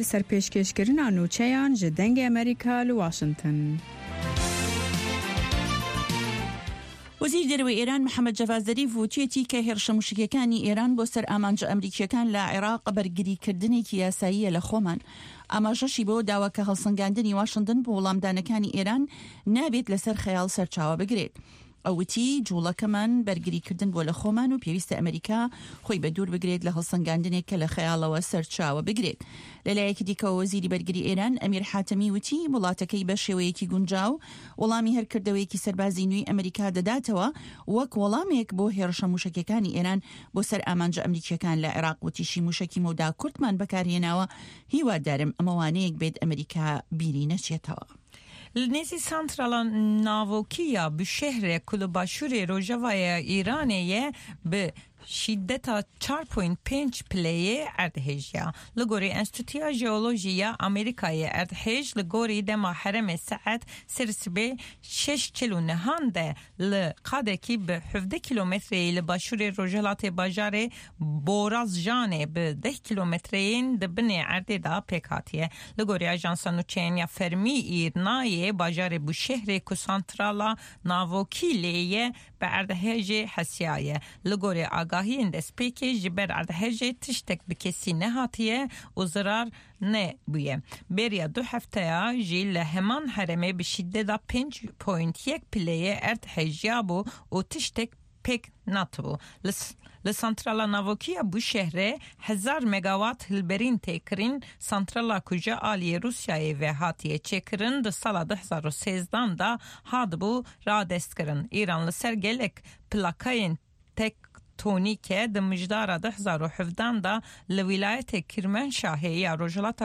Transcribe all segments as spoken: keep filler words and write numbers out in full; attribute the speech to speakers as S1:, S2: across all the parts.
S1: لسر پێشکەشکردنا نوچەیان ji dengê Amerîka li Washington.
S2: وەزیری دەرەوەی ئێران محەممەد جەڤاد زەریف وتێتی کە هێرشە موشکەکانی ئێران بۆ سەر ئامانجە ئەمریکیەکان لە عێراق بەرگریکردنێکی یاساییە لە خۆمان. ئاماژەشی بۆ داواکە هەڵسەنگاندنی واشنگتن بۆ وەڵامدانەکانی ئێران نابێت لەسەر خەیاڵ سەرچاوە بگرێت. ئەوتی جوڵەکەمان بەرگریکردن بۆ لە خۆمان و پێویستە ئەمریکا خۆی بە دوور بگرێت لە هەڵسەنگاندنێک کە لە خەیاڵەوە سەرچاوە بگرێت. لەلایەکی دیکەوە وەزیری بەرگری ئێران ئەمیر حاتەمی وتی وڵاتەکەی بە شێوەیەکی گونجاو وەڵامی هەرکردەوەیەکی سەربازی نوێی ئەمریکا دەداتەوە وەک وەڵامێک بۆ هێرشە موشکەکانی ئێران بۆ سەر ئامانجە ئەمریکیەکان لە عێراق. وتیشی موشکی مەودا کورتمان بەکارهێناوە، هیوادارم ئەمەوانەیەک بێت ئەمریکا بیری نەچێتەوە.
S3: لنزی سانترالا ناوکیه به شهر کلوباشور روجاوای ایرانیه به شدتا چهار و پنج پلیه اردهجیا لگوری انستیتویا ژئولوژیا امریکای اردهج لگوری دما حرم ساعت سرسبه شش کیلو نهانده لقاده کی به هفده کیلومتری لباشور روجالات باجاره بوراز جانه به ده کیلومترین دبنه ارده دا پیکاتیه لگوری اجانسا نوچینیا فرمی ایرنای باجاره بو شهر کسانترالا ناوکیلیه به اردهج حسیایه لگوری آگاهی دستپیکی جبر اردهج تشتک بکسی نهاتیه و ضرر نه بویه. بریا دو هفته جی لهمان حرمه به شدت پنج پوینت یک پلیه اردهجیا بو و تشتک پک ناتبو. لس لسانترالا ناوکیه بو شهره هزار مگاوات هلبرین تکرین سانترالا کجا آلی روسیای و هاتیه چکرین ده سال ده هزار و سیزده دا هاد بو را دست کرن. ایران لسر گلک پلاکاین تک تونیکه ده مجدار ده هزار و هفده دا لولایت کرمانشاه یا روجلاتا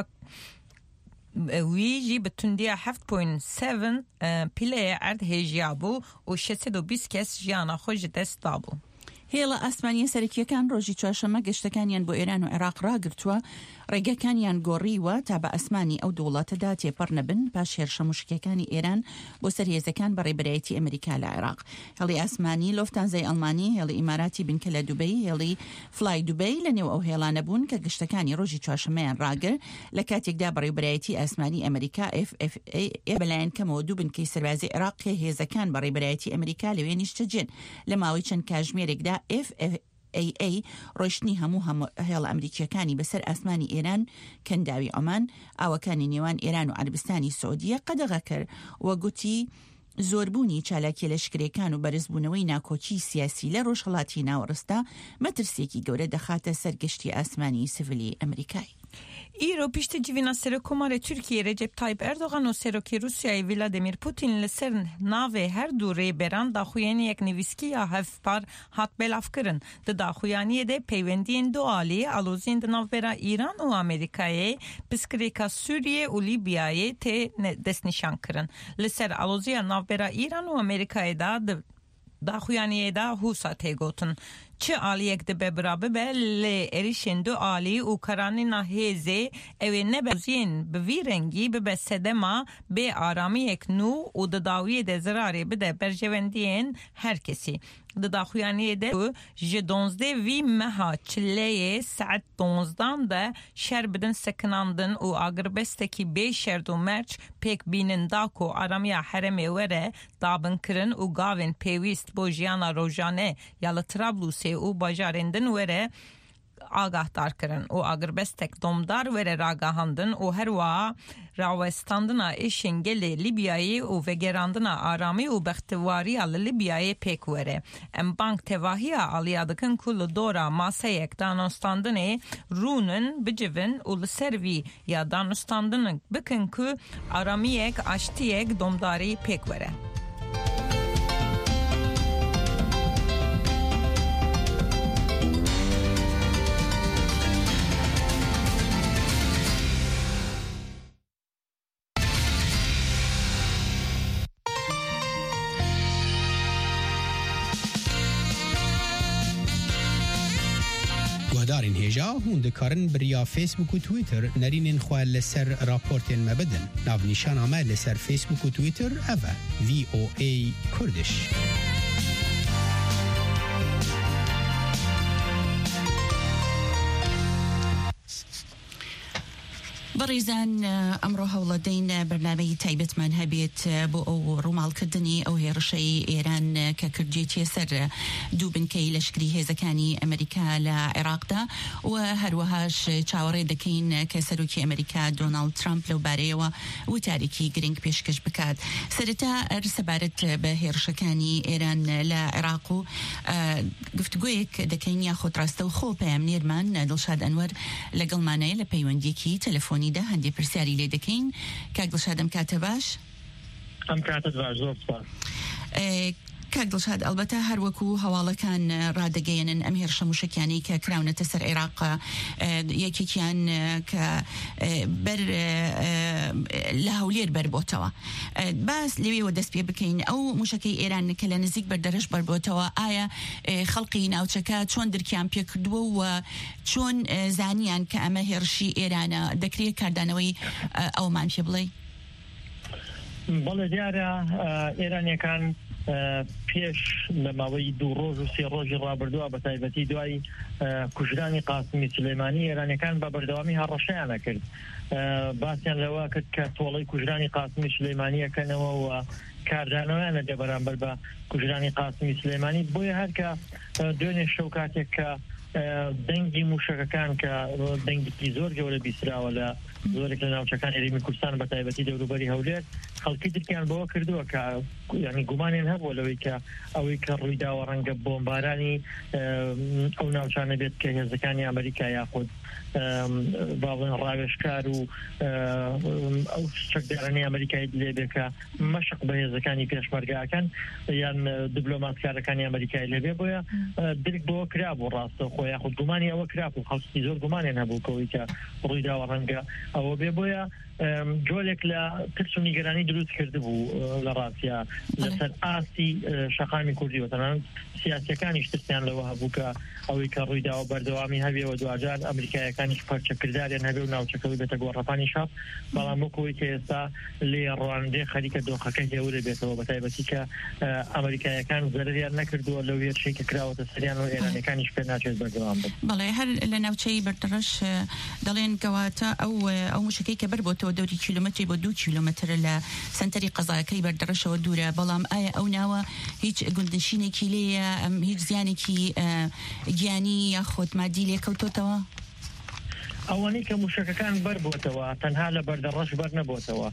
S3: ویجی به تندیه هفت و هفت پیله اردهجیا بو و شصت و بیست کس جیانا خوش دست دابو.
S2: هێڵە ئاسمانیە سەرەکیەکان ڕۆژی چوارشەمە گەشتەکانیان بۆ ئێران و عێراق ڕاگرتووە، ڕێگەکانیان گۆڕیوە تا بە ئەسمانی ئەو دەوڵاتەدا تێپەڕ نەبن پاش هێرشە موشکەکانی ئێران بۆ سەر هێزەکان بەڕێبەرایەتی ئەمریکا لە عێراق. هێڵی ئاسمانی لۆفتانزای ئەڵمانی، هێڵی ئیماراتی بنکە لە دوبەی، هێڵی فلای دوبەی لە نێو ئەو هێڵانە بوون کە گەشتەکانی ڕۆژی چوارشەمەیان ڕاگر لە کاتێکدا بەڕێبەرایەتی ئاسمانی ئەمریکا ئف ئف ئێ بەلایەن کەمەوە دوو بنکەی سەربازی عێراق کە هێزەکان بەڕێبەرایەتی ئەمریکا لەوێ نیشتەجێن لە ماوەی چەند کاتژمێرێکدا ئف ئف ئێ ئێ ڕۆشتنی هەموو هەموو هێڵە ئەمریکیەکانی بەسەر ئاسمانی ئێران کەنداوی ئۆمان ئاوەکانی نێوان ئێران و عەربستانی سعودیە قەدەغە کرد و گوتی زۆربوونی چالاکیە لەشکرەکان و بەرزبوونەوەی ناکۆچی سیاسی لە ڕۆژهەڵاتی ناوەڕستا مەترسێکی گەورە دەخاتە سەرگەشتی ئاسمانی سڤیلی ئەمریکای.
S3: ایرو پیشت جیوینا سرکومار ترکیه رجب طایب اردوغان و سرکی روسیای ولادیمیر پوتین لسر ناوه هر دوره بران داخویانی یک نویسکی یا هفپار هات بلاف کرن. ده داخویانی ده پیوندین دو آلی آلوزین ده ناو برا ایران و امریکای پسکریکا سوریه و لیبیای ته دست نشان کرن. لسر آلوزی ناو برا ایران و امریکای دا ده داخویانی دا حوصا تیگوتن. چه آلیک ده ببرابه به لی اریشن دو آلی و کرانی نهیزه اوی نبزین به ویرنگی به بسده ما به آرامی یک نو و ده داوی ده زراری بده برجوندین هر کسی. ده داخویانی ده جه دونزده وی مها چلیه ساعت دونزدان ده شر بدن سکناندن و آگربستکی بی شرد و مرچ پیک بینن داکو آرامی حرمی وره دابن کرن و گاوین پیویست بو جیانا روژانه یا لطرابلوسی او باجارندن وره آگاهدار کرن و آگربستک دومدار وره راگاهاندن و هر وا راوستاندنا ایشنگل لیبیایی و وگراندنا آرامی و بختواری آل لیبیایی پیک وره. ام بانک تواهی آلیا دکن کل دورا ماسه یک دانستاندنه رونن بجون و لسروی یا دانستاندن بکن که آرامی یک آشتی یک دومداری پیک وره.
S4: دارین هجا هون دکارن بریا فیسبوک و تویتر نرینین خواه لسر راپورتین مبدن ناو نشان آمه لسر فیسبوک و تویتر اوه وی او ای کردش.
S2: بەڕێزان ئەمڕۆ هەوڵەدەین بەرنامەی تایبەتمان هەبێت بۆ ئەو ڕووماڵکردنی ئەو هێرشەی ئێران کە کردجێتیە سەر دوو بنکەی لەشکری هێزەکانی ئەمریکا لە عێراقدا و هەروەهاش چاوەڕێ دەکەین کە سەرۆکی ئەمریکا دۆناڵد ترامپ لەو بارەیەوە وتارێکی گرنگ پێشکەش بکات. سەرەتا سەبارەت بە هێرشەکانی ئێران لە عێراق و گفتگویەک دەکەین یاخۆت ڕاستە و خۆ پەیامنێرمان دڵشاد ئەنوەر لەگەڵمانەیە لە پەیوەندیەکی تەلەفۆنیدا هەندێک پرسیاری لێ دەکەین. کاک دڵشاد ئەم کاتە باش؟
S5: ئەم کاتت باش، زۆر سپاس.
S2: کاک دڵشاد ئەلبەتە هەروەکو هەواڵەکان ڕادەگەیەنن ئەم هێرشە موشکیانەی کە کراونەتە سەر عێراق یەکێکیان کە بەر لە هەولێر بەربۆتەوە. باس لەوێەوە دەست پێ بکەین ئەو موشەکەی ئێران کە لە نزیک بەردەرەش بەربۆتەوە ئایا خەڵقی ناوچەکە چۆن درکیان پێکردووە و چۆن زانیان کە ئەمە هێرشی ئێرانە دەکرێت کاردانەوەی ئەومان پێ بڵێ؟
S5: بەڵێ دیارە ئێرانیەکان پێش لە ماوەی دوو ڕۆژ و سێ ڕۆژی ڕابردووە بە تایبەتی دوای کوژرانی قاسمی سلەیمانی ئێرانیەکان بە بەردەوامی هەڕەشەیانە کرد. باسییان لەوە کرد کە تۆڵەی کوژرانی قاسمی سلەیمانیەکەنەوە و کاردانەوەیانە دە بەرامبەر بە کوژرانی قاسمی سلەیمانی. بۆیە هەرکە دوێنێ شەو کاتێک کە دەنگی موشەکەکان کە دەنگی زۆر گەورە بیسراوە لە زۆرێک لە ناوچەکان هەرێمی کوردستان بە تایبەتی دەوروبەری هەولێر، خەڵکی ترکیان بەوە کردووە کە ینی گومانیان هەبووە لەوەی کە ئەوەی کە ڕوویداوە ڕەنگە بۆمبارانی ئەو ناوچانە بێت کە هێزەکانی ئەمریکا یاخود باڵێن ڕاوێژکار و ئەو چەکدارانەی ئەمریکای لێبێکە مەشق بە هێزەکانی پێشمەرگاکەن یان دیبلۆماتکارەکانی ئەمریکای لێبێ. بۆیە درک بەوە کرابوو ڕاستە خۆ یاخود گومانی ئەوە کرابوو، خەڵکی زۆر گومانیان هەبوو کەوەی کە ڕوویداوە ڕەنگە ئەوە بێ. بۆیە جۆلێک لە ترس و نیگەرانی دروست کرده بوو لە ڕاستیا لەسەر ئاسی شەقامی کوردی و تەنانەت سیاسیەکانیش ترسیان لەوە هەبوو کە ئەوەی کە ڕوویداوە بەردەوامی هەبێەوە دوجار ئەمریکایەکانیش پەرچەکرداریان هەبێ و ناوچەکەوی بێتە گۆڕەپانی شاپ. بەڵام وەکەوەی کە ئێستا لێ ڕوانندەی خەریکە دۆخەکە هێورە بێتەوە بە تایبەتی کە ئەمریکایەکان زەرریان نەکردووە لەو هێرشەی کە کراوەتە سەریان و ئێرانیەکانیش پێ ناچێت بەردەوام بن.
S2: بەڵێ هەر لە ناوچەی بەردەڕەش دەڵێن کەواتە ئەو ئەو موشکەی کە بەربۆتەوە دەوری کیلومتری بۆ دوو کیلومتر لە سنتەری قەزاکەی بەردەڕەشەوە دوورە. بەڵام ئایا ئەو ناوە هیچ گوندنشینێکی لێیە، هیچ زیانێکی گیانی یاخۆت مادی لێکەوتۆتەوە؟
S5: ئەوانەی کە موشەکەکان بەربۆتەوە تەنها لە بەردەڕەش بەر نەبۆتەوە.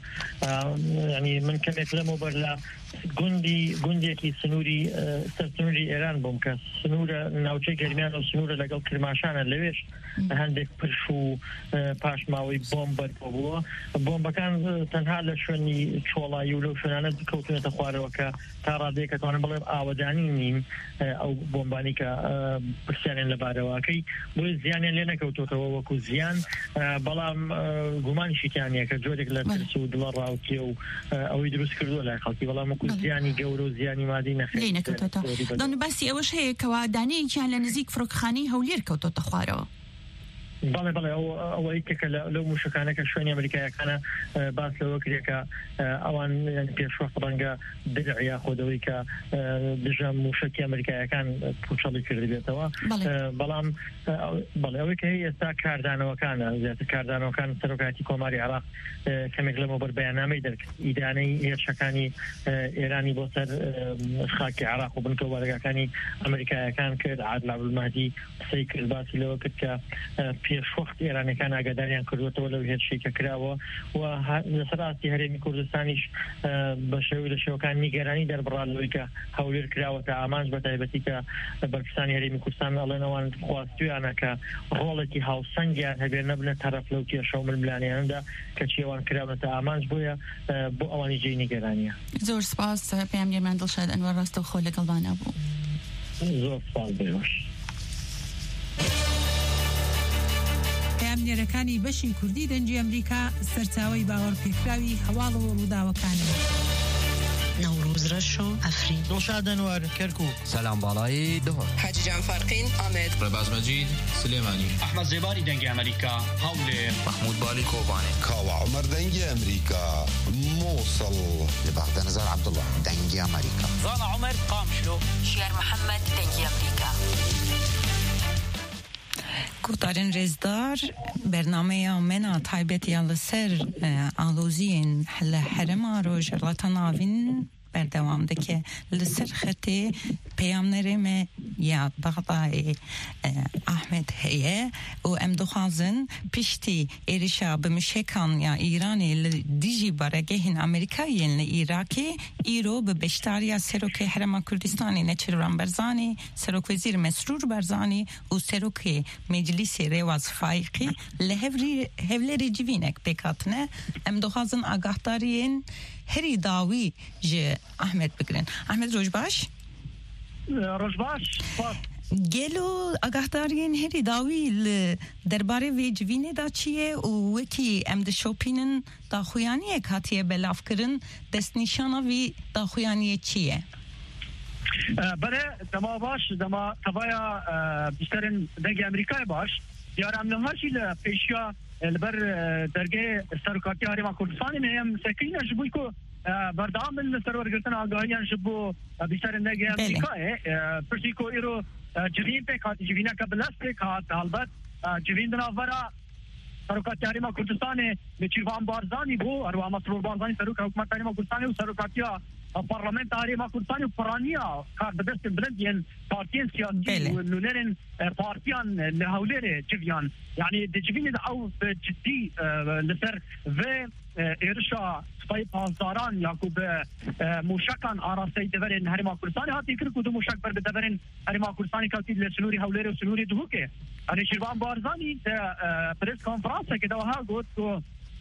S5: ینی من کەمێک لەمە بەر لە گوندی گوندێکی سنووری سەر سنووری ئێران بووم کە سنوورە ناوچەی گەرمیان و سنوورە لەگەڵ کرماشانە لەوێش هەندێک پرش و پاشماوەی بۆم بەربووە. بۆمبەکان تەنها لە شوێنی چۆڵایی و لەو شوێنانە کەوتونەتە خوارەوە کە تا ڕادەیە کە توانم بڵێم ئاوەدانی نین ئەو بۆمبانی کە پرسیانیان لەبارەوەکەی بۆی زیانیان لێ نەکەوتۆتەوە وەکو زیان. بەڵام گومانیشیتیانە کە جۆرێک لە ترس و دڵە ڕاوکێ و ئەوەی دروست کردووە لای خەڵکی، بەڵام وەکو زیانی گەورە و زیانی مادی
S2: نەخێت. دەنو باسی ئەوەش هەیە کەوا دانەیەکیان لە نزیک فڕۆکخانەی هەولێر کەوتۆتە خوارەوە.
S5: بەڵێ بەڵێ ئەوەی کە لەو موشکانە کە شوێنی ئەمریکایەکانە باس لەوە کرێکە ئەوان پێشوەخت ڕەنگە درعیا خۆدەوەی کە دژە موشکی ئەمریکایەکان پوچەڵی کردبێتەوە. بەڵام بەڵێ ئەوەی کە هەیە ئێستا کاردانەوەکانە زیاتر کاردانەوەکان سەرۆکاتی کۆماری عێراق کەمێک لەمە بەر بەیاننامەی دەرکرد ئیدانەی هێرشەکانی ئێرانی بۆ سەر خاکی عێراق و بنکە وەرەگاکانی ئەمریکایەکان کرد. عادل عەبدولمەهدی قسەی کرد باسی لەوە کرد کە پێشوەخت ئێرانەکان ئاگاداریان کردوێتەوە لەو هێرشەی کە کراوە و لەسەر ئاستی هەرێمی کوردستانیش بە شێوەی لە شێوەکان نیگەرانی دەربڕالەوەی کە هەولێر کراوەتە ئامانج بە تایبەتی کە بەرپرسانی هەرێمی کوردستان ئەڵێن ئەوان خواستویانە کە ڕۆڵێکی هاوسەنگیان هەبێ نەبنە تەرەف لەو کێشە و ململانیاندا کە چێوان کراونەتە ئامانج. بۆیە بۆ ئەوانی جێی نیگەرانیە.
S2: زۆر سپاس پەیامنێرمان دڵشاد ئەنوەر ڕاستەوخۆ لەگەڵمانە بوو.
S5: زۆر سپاس بێوەش.
S6: پەیامنێرەکانی بەشی کوردی دەنجی ئەمریکا سەرچاوەی باوەڕپێکراوی هەواڵ و ڕووداوەکانن.
S7: نوروز رشو افرین
S8: دڵشاد ئەنوەر کەرکووک
S9: سەلام باڵایی دهۆر
S10: حاجی جان فەرقین ئامێد
S11: ڕێباز مەجید سلێمانی
S12: ئەحمەد زێباری دەنگی ئەمریکا هەولێر
S13: محمود بالی کۆبانێ کاوە عومەر دەنگی ئەمریکا مووسڵ
S14: لە بەغدە نەزار عەبدوڵڵا دەنگی ئەمریکا
S15: ڕانا عومەر قامشلۆ
S16: شێر محەممەد دەنگی ئەمریکا.
S3: گفتارن رزدار برنامه منا تایبت یال سر آلوزین حل حرم روز لطناوین بردوام دکه لسر خطی پیامنرم یا بغضای احمد هیه و ام دخوازن پیشتی ایرشا بمشکان یا ایرانی دیجی برگهین امریکایی ایراکی ایرو به بشتاریا سروک حرم کردستانی نچران برزانی سروک وزیر مسرور برزانی و سروک مجلس رواز فایقی لهوری هولری جوینک بکاتنه ام دخوازن آگاهدارین هری داوی ج احمد بگرن. احمد روز باش؟
S5: روز باش.
S3: گلو آگاهدارین هری داوی ل درباره وی جوینه دا چیه و وکی ام د شوپینن دا خویانی کاتیه بلاف کرن دست نشانا وی دا خویانی چیه؟
S5: بله دما باش دما تبایا بیشترین دنگ امریکای باش دیار امنهاشی لپیشیا البر درگه سرکاتی هرما کردستانی میم سکینه جبوی کو بردام من سرور گرتن آگاهیان جبو بیشتر نگه امریکای پرسی کو ایرو جوین pe کات جوینا کبلاس pe کات البته جوین دناورا سرکاتی هرما کردستانی میچیوان بارزانی بو اروا مسرور بارزانی سرک حکومت هرما کردستانی و سرکاتیا پارلمان هرما کردستانی و پرانیا کار دست بلندین پارتیان سیاسی و نونرن پارتیان لهولر جویان يعني دجبين او جدي لسر و ارشا سپای پاسداران یاکوب موشکان آراسته دورن هرما کردستانی هاتی کرد کدوم موشک بر دورن هرما کردستانی کاتی لسنوری هولر و سنوری دوکه یعنی شیروان بارزانی پرس کنفرانس که دوها گفت که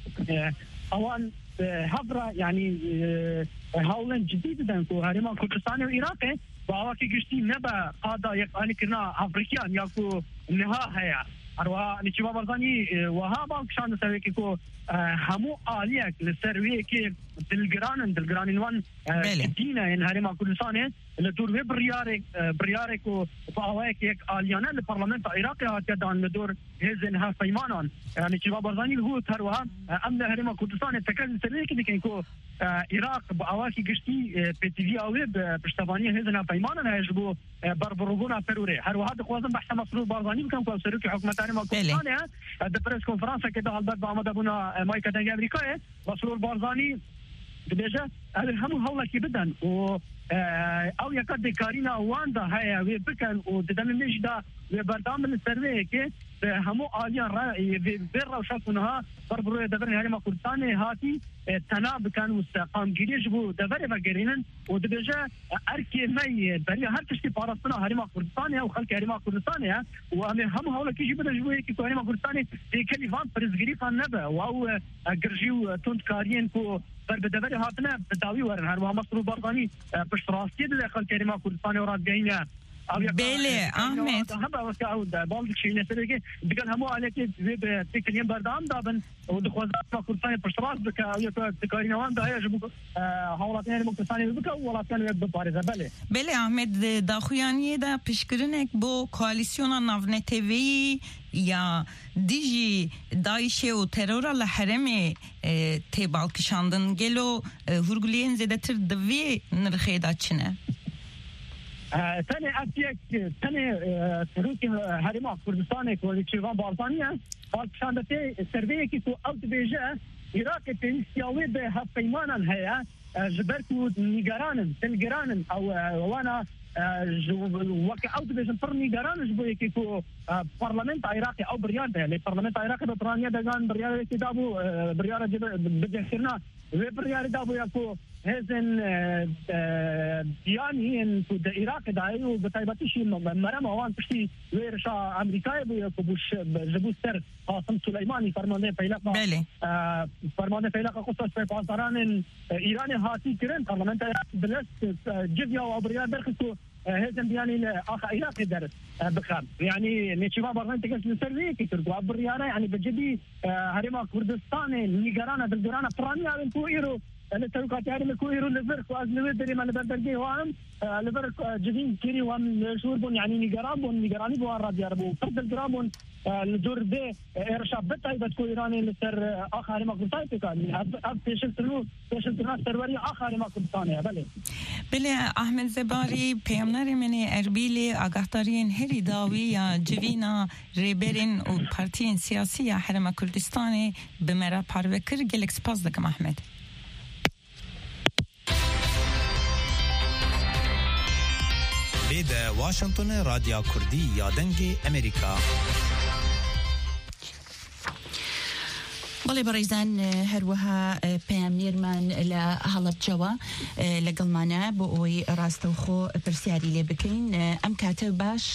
S5: اوان هبرا يعني هولن جديد دن کو هرما کردستانی و عراق با که گشتی نبا قادا یک آنی کرنا افریقیان یا کو نها هيا اروا نيچوا برزاني وها باكشان سوي كيكو همو آليك لسروي كي دلگران دلگران وان دينا ان هرما كردستان لدور و بريارك بريارك و باواك يك آليانا للبرلمان العراقي هاتدان لدور هزن ها فيمانان يعني نيچوا برزاني هو تروها امن هرما كردستان تكل سروي كي كيكو عراق باواكي گشتي بتيفي اوي بشتباني هزن ها فيمانان هجبو بربروغونا بيروري هر واحد خوازن بحث مسرور بارزاني كان كو سروي حكومت هرما كردستان د بريس كونفرنس كده البته با آمده بونا مایک دنگ امریکای مسرور بارزانی دبیجه هم هولا کی بدن و او یکد کارینا واندا هيا وی بکن و ددن نجدا و بردام سروی که همو آلیان را بر رو شکنها بربروی دبرن هرما کردستان هاتی تناب كان مستقام جريج بو دبر بغيرين ودبجا اركي مي بري هر تشتي بارستنا هرما كردستان او خلق هرما كردستان وهم هم هولا كيجي بدا جوي كي هرما كردستان في كليفان برزغري فان نبا واو جرجيو تونت كارين كو بر بدبر هاتنا بداوي ورن هرما مصر بارغاني بشراستي خلق هرما كردستان ورا جاينا
S3: بله احمد
S5: هبا وسعود بالك شيء نسرقه بقال همو عليك زي تكلم بردام دابن ودخوازات كردستان بشراس بك تكارين وان ده يجب حولاتين مكتساني بك ولا كانوا ببارزه بله
S3: بله احمد داخویانی دا پیشکرنک بو کواليسيون ناونتوی یا دیجی داعش و ترور لحرم تبال کشاندن گلو هرگلین زده تر دوی نرخیدا چنه
S5: ثاني أكيد ثاني سروك هرما كردستان كوليشيفان بارزانية قال شاندتي سربيه كي تو أوت بيجا عراق تنسياوي به فيمانا هيا جبرتو نيجران تلجران أو وانا وك أوت بيجا فر نيجران جبوي كي تو برلمان عراقي أو بريار ده البرلمان العراقي بطرانيا دجان بريار كتابو بريار بدينا وبريار دابو يكو هزن يعني ان في العراق داعي وبتايبتي شيء مرام اوان تشتي ويرشا امريكاي بوش جبوس سر قاسم سليماني فرمانده فيلاقه فرمانده فيلاقه قصص في بازاران ايراني هاتي كرن برلمان بلس جزيا وابريا برخصو هزن يعني اخ عراق درس بخام يعني نيشيفا برنامج تكس سري كي ترجع بريانا يعني بجدي هرما كردستان نيجرانا دلجرانا فرانيا انتو ايرو أنا تروكات يعني مكويرو لفرق وأزنوي دري من بردرجي وام لفرق جدين كيري وام شهور بون يعني نيجرام بون نيجراني بوار راديو ربو فرد الجرام بون الدور ده إرشاد بتاعي بتكون إيراني لسر آخر ما كنت تايتك يعني أب تشترو تشترو سروري آخر ما كنت ثانية بله
S3: بله أحمد زباری پیامنر من اربیل آگاهدارین هری داوی یا جوینا ریبرین و پارتین سیاسی یا حرم کردستان به مرا پروکر گلک سپاس دکم احمد.
S8: لید واشنطن رادیو کردی یا دنگ امریکا.
S2: بەڵێ بەڕێزان هەروەها پەیامنێرمان لە هەڵەبجەوە لەگەڵمانە بۆ ئەوەی ڕاستەوخۆ پرسیاری لێ بکەین ئەم کاتە باش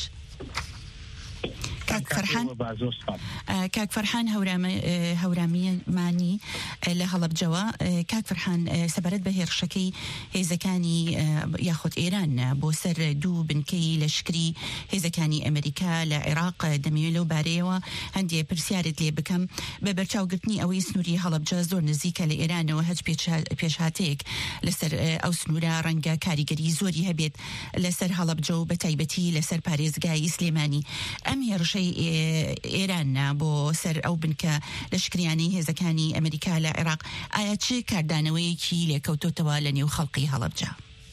S2: کاک فەرحان کاک فەرحان هەورامیمانی لە هەڵەبجەوە کاک فەرحان سەبارەت بە هێرشەکەی هێزەکانی یاخود ئێران بۆ سەر دوو بنکەی لەشکری هێزەکانی ئەمریکا لە عێراق دەمەوێت لەو بارەیەوە هەندێک پرسیارت لێ بکەم بە بەرچاوگرتنی ئەوەی سنووری هەڵەبجە زۆر نزیکە لە ئێرانەوە هەچ پێشهاتەیەک لەسەر ئەو سنوورە ڕەنگە کاریگەری زۆری هەبێت لەسەر هەڵەبجە و بە تایبەتی لەسەر پارێزگای سلێمانی ئەم هێرشەی ئێران بۆ سەر ئەو بنکە لەشکریانەی هێزەکانی ئەمریکا لە عێراق ئایا چه کاردانەوەیەکی لێکەوتۆتەوە لە نێو خەڵقی هەڵەبجە؟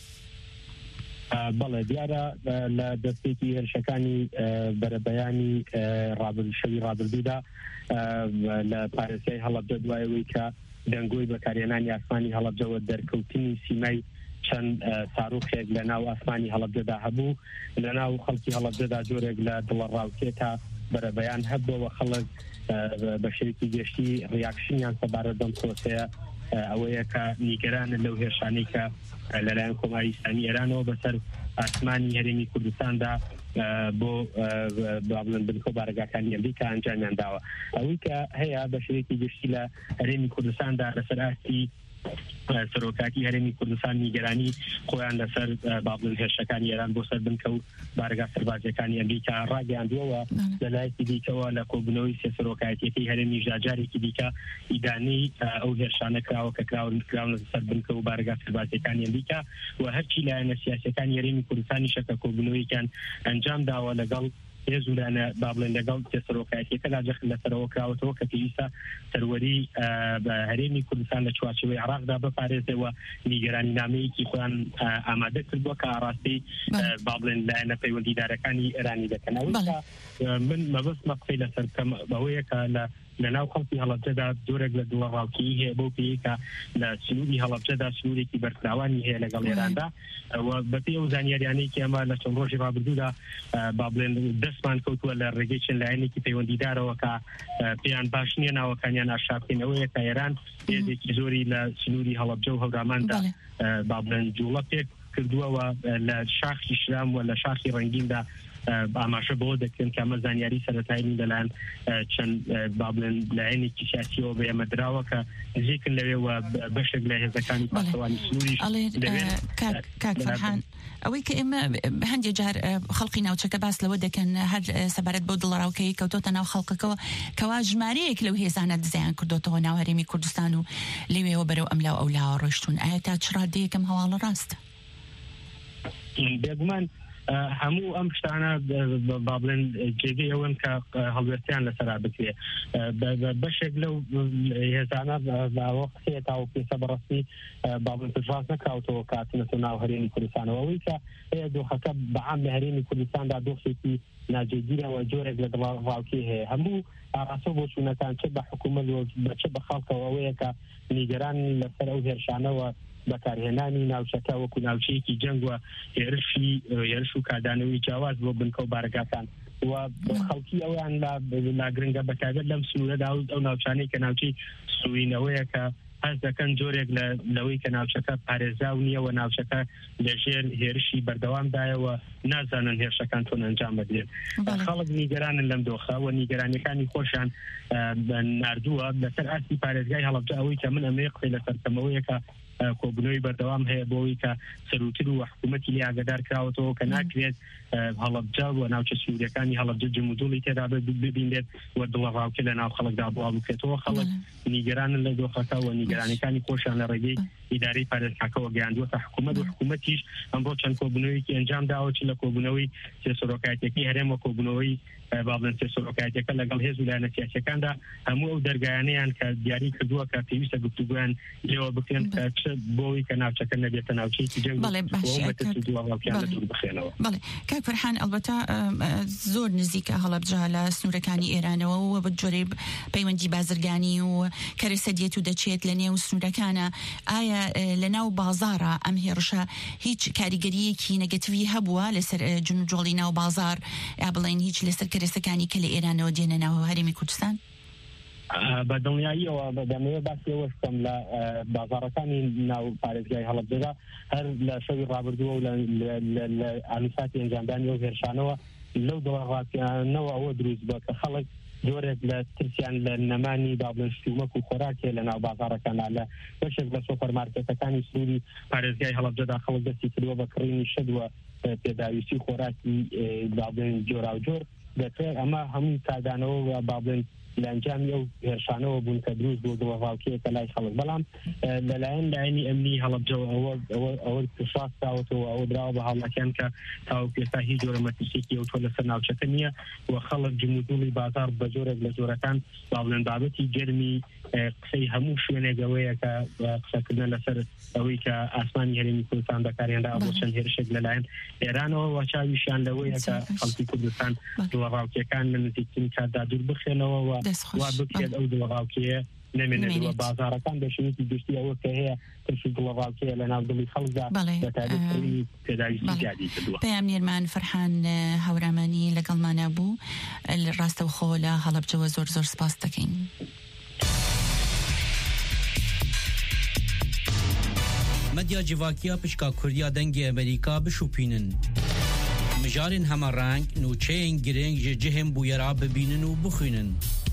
S9: بەڵێ دیارە لە دەستێکی هێرشەکانی بەرەبەیانی شەوی ڕابردوودا لە پارێزگای هەڵەبجە دوایەوەی کە دەنگۆی بەکارهێنانی ئاسمانی هەڵەبجەوە دەرکەوتنی سیمای چەند ساروخێک لە ناو ئاسمانی هەڵەبجەدا هەبوو لە ناو خەڵکی هەڵەبجەدا جۆرێک لە دڵەڕاوکێتە بەرەبەیان هەبووەوە خەڵک بە شێوەیەکی گەشتی ڕیاکشنیان سەبارەت بەم پرۆسەیە ئەوەیە کە نیگەرانن لەو هێرشانەی کە لەلایەن کۆماری ئیسلامی ئێرانەوە بەسەر ئاسمانی هەرێمی کوردستاندا بۆ بڵێن بنکە و بارەگاکانی ئەمریکا ئەنجامیان داوە ئەوەی کە هەیە بە شێوەیەکی گەشتی لە هەرێمی کوردستاندا لەسەر ئاستی سەرۆکاتی هەرێمی کوردستان نیگەرانی خۆیان لەسەر بابلن هێرشەکانی ئێران بۆ سەر بنکە و بارگا سەربازیەکانی ئەمریکا ڕاگەیاندووەوە لەلایەکی دیکەوە لە کۆبوونەوەی سێ سەرۆکایەتیەکەی هەرێمی ژاجارێکی دیکە ئیدانەی ئەو هێرشانە کراوە کە کراون کراون لەسەر بنکە و بارگا سەربازیەکانی ئەمریکا و هەرچی لایەنە سیاسیەکانی هەرێمی کوردستانی شەکە کۆبوونەوەیکیان ئەنجام داوە لەگەڵ هێزولانە بابلێن لەگەڵ سەرۆکایەتیەکەدا جەخت لەسەرەوە کراوەتەوە کە پێویستە سەروەری بە هەرێمی کوردستان لە چوارچێوەی عێراقدا بپارێزێەوە نیگەرانی نامەیەکی خۆیان ئامادە کردووە کە ئاڕاستی بابلێن لایەنە پەیوەندیدارەکانی ئێرانی دەکەن من مەبەستمە قسەی لەسەر بکەم بەوەیە کە لە لە ناو خەڵکی هەڵەبجەدا زۆرێک لە دڵەڕاوکی هەیە بۆ پێی کە لە سنووری هەڵەبجەدا سنوورێکی بەرخراوانی هەیە لەگەڵ ئێراندا بەپێ ئەو زانیاریانەیەکی ئەمە لە چەند ڕۆژی ڕابردوودا با بڵێن دەستمان کەوتووە لە ڕێگەی چەند لایەنێکی پەیوەندیدارەوە کە پێیان باش نییە ناوەکانیان ئاشاکەینەوەیە کە ئێران هێزێکی زۆری لە سنووری هەڵەبجە و هەوراماندا با بڵێن جوڵە پێک کردووەوە لە شاخی شرام و لە شاخی ڕەنگیندا ئاماژە بۆ دەکەن کە ئەمە زانیاری سەرەتایی لەلایەن چەند با بڵێن لایەنێکی سیاسیەوە بە ئێمە دراوە کە نزیکن لەوێەوە بەشێک لە هێزەکانی پاسەوانی سنووریش
S2: کاک فەرحان ئەوەی کە ئێمە هەندێک جار خەڵقی ناوچەکە باس لەوە دەکەن هەر سەبارەت بۆ دڵەڕاوکەی کەوتۆتە ناو خەڵکەکەەوە کەوا ژمارەیەک لەو هێزانە دزیان کردوتەوە ناو هەرێمی کوردستان و لەوێەوە بەرەو ئەملاو ئەولاوە ڕۆیشتون ئایا تا چڕادەیەکەم هەواڵە ڕاستە؟
S9: بێگومان هەموو ئەم شتانە با بڵێن جێگەی ئەوەن کە هەڵوێستیان لەسەرا بکرێ بەشێک لەو هێزانە باوە قسێت و پێسە بەڕستی با بڵێن پشتڕاست نەکراوتەوە کاتنەتە ناو هەرێمی کوردستانەوە ئەوەی کە هەیە دۆخەکە بەعام لە هەرێمی کوردستاندا دۆخێکی ناجێگیرەوە جۆرێک لە دڵڕاوکی هەیە هەموو ئاڕاستە بۆ چوونەکان چ بە حکوومەت چ بە خەڵکەوە ئەوەیە کە نیگەران لەسەر ئەو هێرشانەوە بەکارهێنانی ناوچەکە وەکو ناوچەیەکی جەنگ و هێرشی هێرش و کادانەوەی جیاواز بۆ بنکە و بارەگاکان و خەڵکی ئەویان لا گرنگە بەتایبەت لەم سنوورەدا ئەو ناوچانەی کە ناوچەی سوینەوەیە کە هەست دەکەن جۆرێک لەوەی کە ناوچەکە پارێزراو نییەوە ناوچەکە لەژێر هێرشی بەردەوامدایەوە نازانن هێرشەکان چۆن ئەنجام بدرێن خەڵک نیگەرانن لەم دۆخە و نیگەرانیەکانی خۆشیان ناردووە لەسەر ئاستی پارێزگای هەڵەبجە ئەوەی کە من ئەمەیە قسەی لەسەرکەمەوەیە کە کۆبوونەوەی بەردەوام هەیە بۆەوەی کە سەرروتر و حکوومەتی لێ ئاگادار کراوەتەوە کە ناکرێت هەڵەبجە و ناوچە سوورەکانی هەڵەبجە جمودوڵی تێدا ببینێت و دڵەڕاوکە لە ناو خەڵکدا بڵاو بکرێتەوە خەڵک نیگەرانن لە دۆخەکە و نیگەرانەکانی خۆشیان لە ڕێگەی ئیدارەی پارێزکاکەوە گەیاندووەتە حکوومەت و حکوومەتیش ئەمڕۆ چەند کۆبوونەوەیکی ئەنجام داوە چ لە کۆبوونەوەی سێسەرۆکایەتیەکەی هەرێمە کۆبوونەوەی بابلن سێسەرۆکایەتەکە لەگەڵ هێز و لایەنە سیاسیەکاندا هەموو ئەو دەرگایانەیان کە دیاری کردووە کە پێویستە گفتوگویان لێوە بکەن کە بۆەوەی کە ناوچەکە نەبێتە ناوچەیەکی جەنگ بخێنەوە.
S2: بەڵێ کاک فەرحان ئەلبەتە زۆر نزیکە هەڵەبجا لە سنوورەکانی ئێرانەوە و بە جۆرەی پەیوەندی بازرگانی و کەرەسەدیەت و دەچێت لە نێو سنوورەکانە ئایا لە ناو بازارە ئەم هێرشە هیچ کاریگەریەکی نەگەتیڤی هەبووە لەسەر جنوجۆڵی ناو بازار یا بڵێن هیچ لەسەر کەرەسەکانی کە لە ئێرانەوە دێنە ناو هەرێمی کوردستان؟
S9: بە دڵنیاییەوە بەدەمەوە باسی ئەوە بکەم لە بازارەکانی ناو پارێزگای هەڵەبجەدا هەر لە شەوی ڕابردووە و لە ئانوساتی ئەنجامدانی ئەو هێرشانەوە لەو دەوەڕاتیانەوە ئەوە دروست بە کە خەڵک جۆرێک لە ترسیان لە نەمانی بابلن شتومەک و خۆراکێ لە ناو بازارەکاندا لە بەشێک لە سوپەرمارکێتەکانی سووری پارێزگای هەڵەبجەدا خەڵک دەستی کردووە بە کڕینی شەدووە پێداویستی خۆراکی بابلن جۆرا و جۆر دەکرێت ئەمە هەموو کاردانەوە بابلن لە ئەنجامی ئەو هێرشانەوە بوون کە دروست بۆ دڵەڕاوکیەکە لای خەڵک بەڵام لەلایەن لایەنی ئەمنی هەڵەبجەوە ئەوە پشاستاوەتەوە ئەوە دراوە بە هەڵەکان کە تاوە پێستا هیچ جۆرە مەترسێکی ئەو تۆ لەسەر ناوچەکە نییە و خەڵک جمودوڵی بازار بە جۆرێک لە جۆرەکان باڵێن بابەتی گەرمی قسەی هەموو شوێنێکەوەیە کە قسەکردن لەسەر ئەوەی کە ئاسمانی هەرێمی کوردستان بەکارهێندا بۆ چەند هێرشێک لەلایەن ئێرانەوە و چاویشیان لەوەیە کە خەڵکی کوردستان دڵەڕاوکیەکان لە نزیکترین کاتدا دوور بخێنەوە و وا بکرێت ئەو دڵەڕاوکیە نەمێنێتەوە بازارەکان بە شێوەیەکی گشتی ئەوە کە هەیە ترسی دڵەڕاوکیە لە ناو دڵی خەڵکدا بە تایبەتی پێداویستی زیادی کردووە.
S2: پەیامنێرمان فەرحان هەورامانی لەگەڵمانە بوو ڕاستەوخۆ لە هەڵەبجەوە زۆر زۆر سپاس دەکەین.
S4: مدیا جیواکیا پشکا کوردیا دنگی امریکا بشوپینن مجارن همه رنگ نوچهین گرنگ جههم بویرا ببینن و بخوینن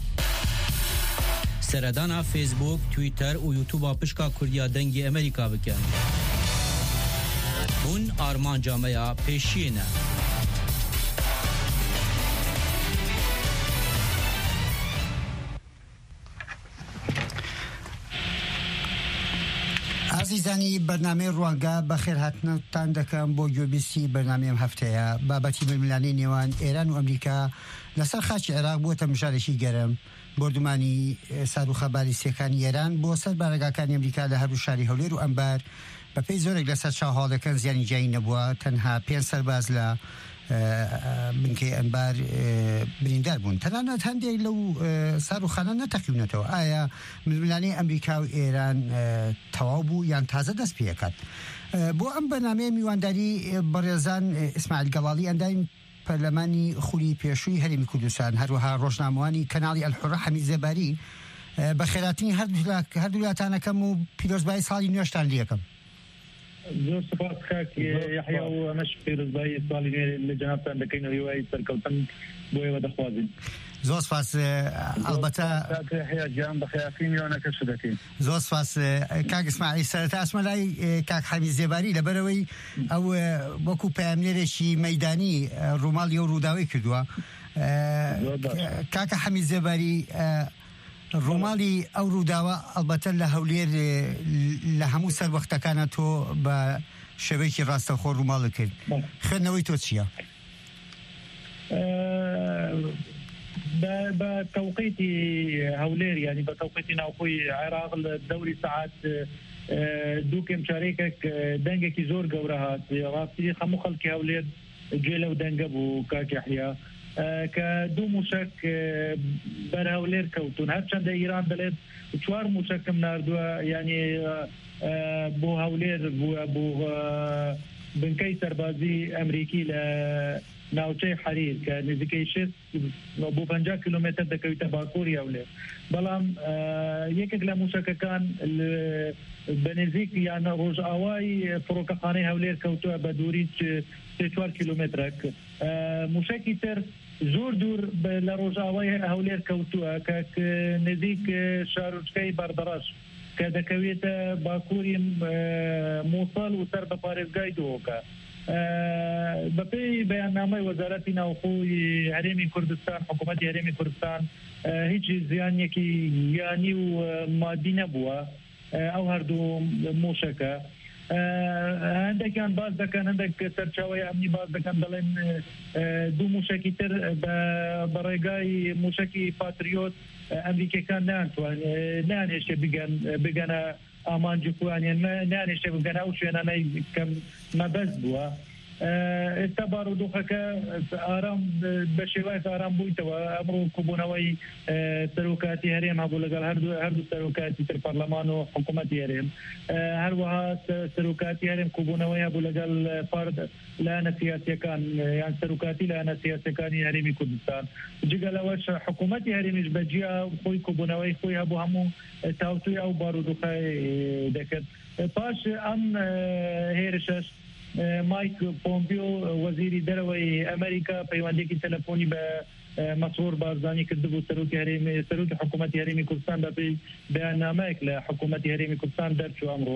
S4: سردانا فیسبوک تویتر و یوتیوب پشکا کوردیا دنگی امریکا بکن هون آرمان جامعه پیشینه
S10: عزیزانی بەرنامەی ڕوانگە بەخێر هاتنتان دەکەم بۆ گوێبیستی بەرنامەیەم هەفتەیە بابەتی ململانەی نێوان ئێران و ئەمریکا لەسەر خاچی عێراق بووەتە مژارێکی گەرم بردومانی ساروخە بالیستیەکانی ئێران بۆ سەر بارەگاکانی ئەمریکا لە هەردوو شاری هەولێر و ئەمبار بەپێی زۆرێک لەسەر چاوهاڵەکان زیانی جیایی نەبووە تەنها پێنج سەرباز لە بنکەی ئەمبار بریندار بوون تەنانەت هەندێک لەو ساروخانە نەتەقیونەتەوە ئایا ململانەی ئەمریکا و ئێران تەواو بوو یان تازە دەست پێکات بۆ ئەم بەرنامەیە میوانداری بەڕێزان ئیسماعیل گەڵاڵی ئەندامی پەرلەمانی خولی پێشووی هەرێمی کوردستان هەروەها ڕۆژنامەوانی کەناڵی ئەلحورە حەمید زێباری بە خێراتنی هەردوو وڵاتانەکەم و پیرۆزبایی ساڵی نوێشتان لێکم.
S5: زۆر سپاس کاک یحیا و ئەمەش پیرۆزبایی ساڵی نوێ لە جەنابتان دەکەین و هیوای سەرکەوتن بۆ ئێوە دەخوازین.
S10: زۆر سپاس ئەلبەتە
S5: گیان بەخێراتنی میوانەکەش دەکەین.
S10: زۆر سپاس کاک ئیسماعیل سەرەتا ئەچمە لای کاک حەمید زێباری لەبەرەوەی ئەو وەکو پەیامنێرێکی مەیدانی ڕووماڵی ئەو ڕووداوی کردووە. کاکە حەمید زێباری ڕۆماڵی ئەو ڕووداوە ئەلبەتە لە هەولێر لە هەموو سەروەختەکانە تۆ بە شێوەیەکی ڕاستەوخۆ ڕووماڵ کرد خوێندنەوەی تۆ چییە؟
S5: بە تەوقیتی هەولێر ینی بە تەوقیتی ناوخۆی عێراق لە دەوری سەعات دوو کێمچارێکێک دەنگێکی زۆر گەورە هات ڕاستی هەموو خەڵکی هەولێر گوێ لەو دەنگە بوو کاک یحیا کە دوو موشک بەر هەولێر کەوتون هەرچەندە ئیران دەڵێت چوار موشکم ناردووە ینی بۆ هەولێر بووە بۆ بنکەی سەربازی ئەمریکی لە ناوچەی حەریر کە نزیکەی شێست بۆ پەنجا کیلۆمێتر دەکەویتە باکووری هەولێر بەڵام یەکێک لە موشکەکان بەنزیک یان ڕۆژئاوای فڕۆکەخانەی هەولێر کەوتووە بە دووری سێ چوار کیلۆمێترێک موشکی تر زۆر دوور لە ڕۆژئاوای هەولێر کەوتووە کە نزیک شارۆچکەی بەردەڕەش کە دەکەوێتە باکووری مووسڵ و سەر بە پارێزگای دۆکە بەپێی بەیاننامەی وەزارەتی ناوخۆی هەرێمی کوردستان حکوومەتی هەرێمی کوردستان هیچ زیانێکی یانی و مادی نەبووە ئەو هەردوو موشەکە هەندێکیان باز دەکەن هەندێک سەرچاوی ئەمنی باز دەکەن دەڵێن دوو موشکی تر بە ڕێگای موشکی پاتریۆت ئەمریکەکان نانهێشتێ بگەنە ئامانجی خۆیان نانهێشتێ بگەنە ئەو شوێنانەی کەم مەبەست بووە ئێستا بارودۆخەکە ئارام بە شێوای ئارام بوویتەوە ئەمڕۆ کوبوونەوەی سەرۆکاتی هەرێم هەبوو لەگەڵ هەردوو سەرۆکاتی تر پەرلەمان و حکوومەتی هەرێم هەروەها سەرۆکاتی هەرێم کوبوونەوەی هەبوو لەگەڵ پارد لایەنە سیاسیەکان یان سەرۆکاتی لایەنە سیاسیەکانی هەرێمی کوردستان جگەلەوەش حکوومەتی هەرێمیش بەجیا خۆی کوبوونەوەی خۆی هەبوو هەموو تاوتوی ئەو بارودۆخەی دەکرد پاش ئەم هێرشەش مایک پۆمپیۆ وەزیری دەرەوەی ئەمریکا پەیوەندێکی تەلەفۆنی بە مەسرور بارزانانی کردبوو سەرۆکی هەرێمی سەرۆکی حکوومەتی هەرێمی کوردستان بەپێی بەیاننامەیەک لە حکوومەتی هەرێمی کوردستان دەرچوو ئەمڕۆ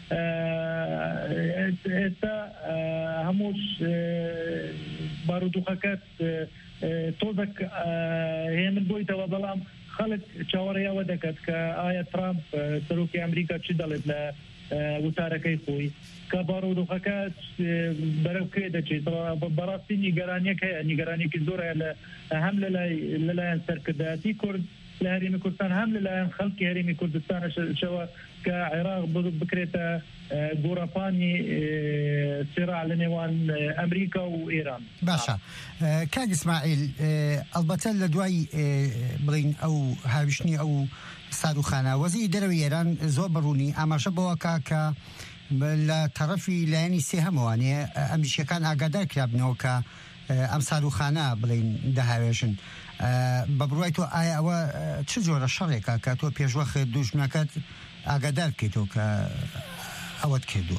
S5: ئێستا هەمووش بارودۆخەکەت تۆزێک هێمن بۆیتەوە بەڵام خەڵک چاوەڕێیەوە دەکات کە ئایا ترامپ سەرۆکی ئەمریکا چی دەڵێت لە وتارەکەی خۆی کە بارودۆخەکە بەرەو کێ دەچێت بەڕاستی نیگەرانیەک هەیە نیگەرانێکی زۆر هەیە لە هەم لەلایەن سەرکردایەتی کورد لە هەرێمی کوردستان هەم لەلایەن خەڵکی هەرێمی کوردستانەوە کە عێراق بکرێتە گۆڕەپانی سێراع لە نێوان ئەمریکا و ئێران.
S10: باشە کاک ئیسماعیل ئەلبەتە لە دوای بڵین ئەو هاویشتنی ئەو ساروخانە وەزیری دەرەوەی ئێران زۆر بەڕوونی ئاماژە بەوە کە لە تەرەفی لایەنی سێ هەمووانێ ئەمریکیەکان ئاگادار کرابنەوە کە ئەم ساروخانە بڵین دەهاوێژن بە بڕوای تۆ ئایا ئەوە چ جۆرە شەڕێکە کە تۆ پێشوەخت دوژمنەکەت ئاگادار بکەیتەوە کە ئەوەت کردووە؟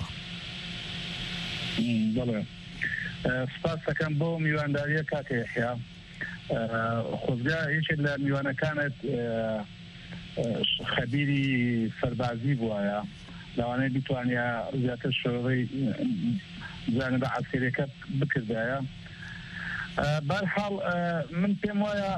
S15: بەڵێ سپاس دەکەم بۆ میوانداریە کاکە یەحیا خۆزگا یەکێک لە میوانەکانت خەبیری سەربازی بووایە لەوانەیە بیتوانیا زیاتر شۆڕەی زانە بە عەسکەریەکە بکردایە بەرحاڵ من پێم وایە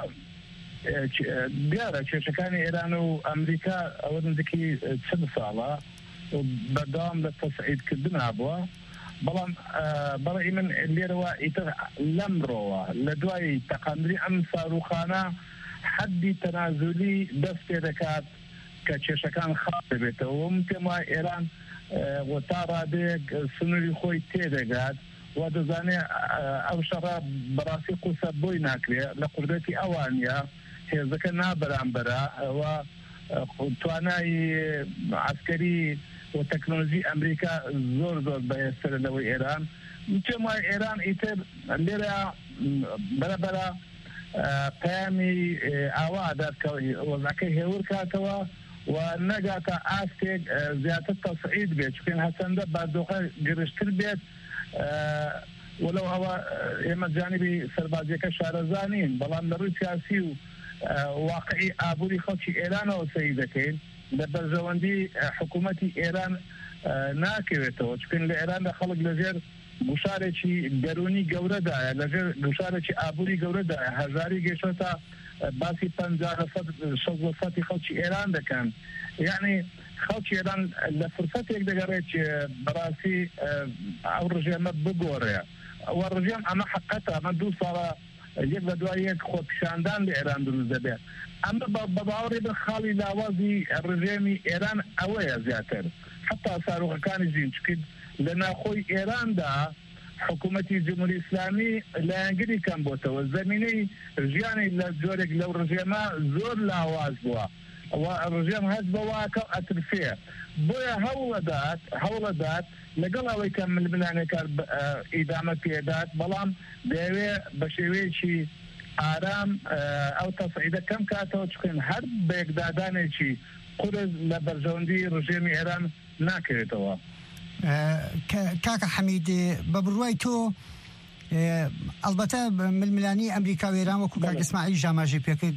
S15: دیارە کێشەکانی ئێران و ئەمریکا ئەوە نزیکی چەند ساڵە بەردەوام لە تەسعیدکردن هەبووە بەڵام بەڵێ من لێرەوە ئیتر لەمڕۆوە لە دوای تەقاندنی ئەم ساروخانە حەدی تەنازولی دەست پێ دەکات کە کێشەکان خاڵ دەبێتەوە من پێم وایە ئێران تا ڕادەیەک سنووری خۆی تێدەگات و دەزانێت ئەو شەڕە بەڕاستی قوسە بۆی ناکرێت لە قوربەتی ئەوانە هێزەکە نابەرامبەرە و توانای عەسکەری و تەکنۆلۆژی ئەمریکا زۆر زۆر بەهێزترە لەوەی ئێران پێم وایە ئێران ئیتر لێرە بەرەبەرە پەیامی ئاوا ئەدات کە وەزعەکەی هێور کاتەوە و نەگاتە ئاستێک زیاتر تەسعید بێت چکن هەسەندە بادۆخە گرشتر بێت وەلەو ئەوە ئێمە جانیبی سەربازیەکە شارەزانین بەڵام لە ڕووی سیاسی و واقعی ئابووری خەڵکی ئێرانەوە سەیر دەکەین لە بەرژەوەندی حکوومەتی ئێران ناکەوێتەوە چکن لە ئێراندا خەڵک لەژێر گوشارێکی دەرونی گەورەدایە لەژێر گوشارێکی ئابووری گەورەدایە هەژاری گەیشتە باسی پەنجا شەزدە سەتی خەڵکی ئێران دەکەن یعنی خەڵکی ئێران لە فرسەتێک دەگەڕێت بەڕاستی ئەو ڕژێمە بگۆڕێ ئەوە ڕژێم ئەمە حقەتە ئەمە دوو ساڵە یەک بە دوای یەک خۆپیشاندان لە ئێران دروست دەبێت ئەمە بە باوەڕێ بە خاڵی لاوازی ڕژێمی ئێران ئەوەیە زیاتر حتا ساروغەکانی زیینچکرد لە ناخۆی ئێراندا حکوومەتی جمهوری ئیسلامی لایەنگری کەم بۆتەوە زەمینەی ژیانی لە جۆرێک لەو ڕژێمە زۆر لاواز بووە ڕژێم هەست بەواکە ئەترفێ بۆیە هەوڵەدات هەوڵەدات لەگەڵ ئەوەی کە ململانێکار ئیدامە پێدات بەڵام دەیەوێ بە شێوەیەکی ئارام ئەو تەسعیدە کەم کاتەوە چکن هەر بەیەکدادانێکی قورس لە بەرژەوەندی ڕژێمی ئێران ناکەوێتەوە.
S10: کاکە حەمید بە بڕوای تۆ ئەلبەتە ململانی ئەمریکا و ئێران وەکو کاک ئیسماعیل ژاماژی پێکرد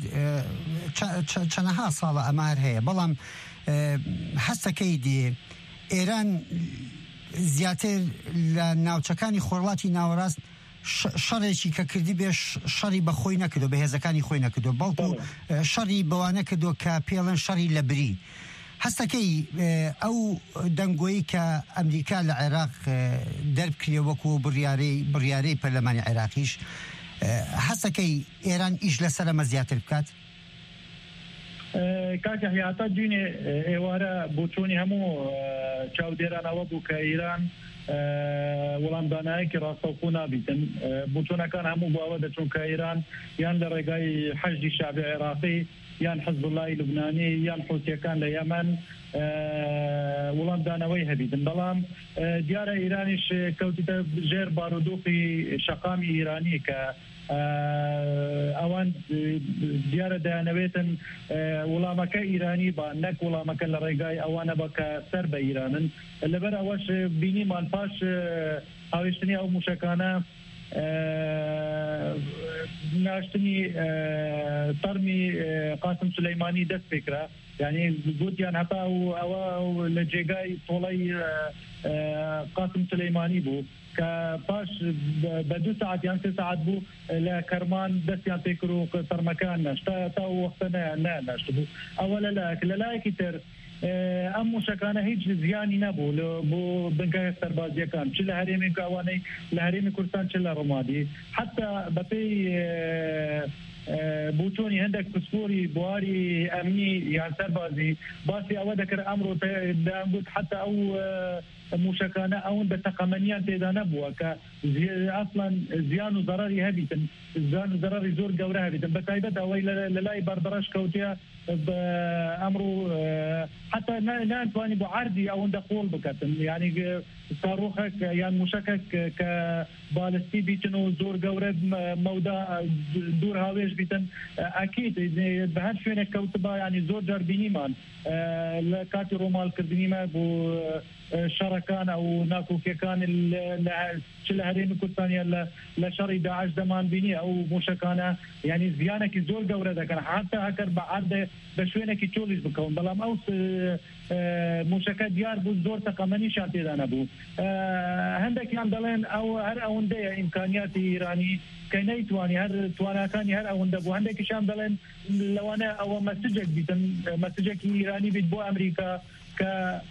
S10: چەندەها ساڵە ئەمار هەیە بەڵام هەستەکەی دێ ئێران زیاتر لە ناوچەکانی خۆرڵاتی ناوەڕاست شەڕێکی کە کردی بێ شەڕی بە خۆی نەکردو بە هێزەکانی خۆی نەکردو بەڵکو شەڕی بەوانە کردو کە پێڵەن شەڕی لە بری هەستەکەی ئەو دەنگۆیی کە ئەمریکا لە عێراق دەربکرێ وەکو بڕیارەی بڕیارەی پەرلەمانی عێراقیش هەستەکەی ئێران ئیش لەسەرەمە زیاتر بکات؟
S5: کاکە حیاتە دوێنێ ئێوارە بۆچۆنی هەموو چاودێرانەوە بوو کە ئیران وەڵامدانایەکی ڕاستەوخۆ نابیتن بۆچۆنەکان هەموو بۆەوە دەچون کە ئیران یان لە ڕێگای حەشدی شعبی عێراقی یان حزب اللهی لوبنانی یان حوتیەکان لە یەمەن وەڵامدانەوەی هەبیتن بەڵام دیارە ئیرانیش کەوتیتە ژێر بارودۆخی شەقامی ئیرانی کە ئەوان دیارە دەیانەوێتن وەڵامەکە ئیرانی بە نەک وەڵامەکە لە ڕێگای ئەوانە بە کە سەر بە ئیرانن لەبەر ئەوەش بینیمان پاش هاوێشتنی ئەو موشەکانە ناشتنی تەرمی قاسم سلەیمانی دەست پێکرا یعنی گوتیان هەتا ئەوە لە جێگای تۆڵەی قاسم سلەیمانی بوو کە پاش بە دوو ساعت یان سێ ساعت بوو لە کەرمان دەستیان پێکرد و تەرمەکان نەشتا تا وەختە نەناشت بوو ئەوە لەلایەک لەلایەکی تر ئەم موشەکانە هیچ زیانی نەبوو بۆ بنکە سەربازیەکان چ لە هەرێمی ئەوانەی لە هەرێمی کوردستان چ لە ڕۆمادی حتا بەپێی بوتۆنی هەندێک پسپۆری بواری ئەمنی یان سەربازی باسی ئەوە دەکرد ئەمڕۆ دەیانگوت حتا ئەو موشەکانە ئەوەن بە تەقەمەنیان تێدا نەبووە کە ئەسڵان زیان و زەرەری هەبیتن زیان و زەرەری زۆر گەورە هەبیتن بە تایبەت ئەوەی لە لای بەردەڕەش کەوتیە ئەمڕۆ حتا ناتوانانی بۆ عەردی ئەوەندە قۆڵ بکەتن یعنی ساڕۆخێک یان موشەکێک کە بالستی بیتن و زۆر گەورە مەودا دوور هاوێژ بیتن ئەکید بە هەر شوێنێک کەوتبا ینی زۆر جار بینیمان لە کاتی ڕۆمالکردنیمە بۆ شەڕەکان ئەو ناکۆکیەکان چ لە هەرێمی کوردستانیان لە شەڕی داعش دەمان بینی ئەو موشەکانە ینی زیانێکی زۆر گەورە دەکەن حتا هەکەر بە عەردە بە شوێنێکی چۆلیش بکەون بەڵام ئەو موشەکە دیار بوو زۆر تەقەمەنیشان تێدا نەبوو هەندێکیان دەڵێن ئەو هەر ئەوەندەیە ئیمکانیاتی ئیرانی کە نەیتوانی هەر تواناکانی هەر ئەوەندە بوو هەندێکیشان دەڵێن لەوانە ئەوە مەسجێک بیتن مەسجێکی ئیرانی بیت بۆ ئەمریکا کە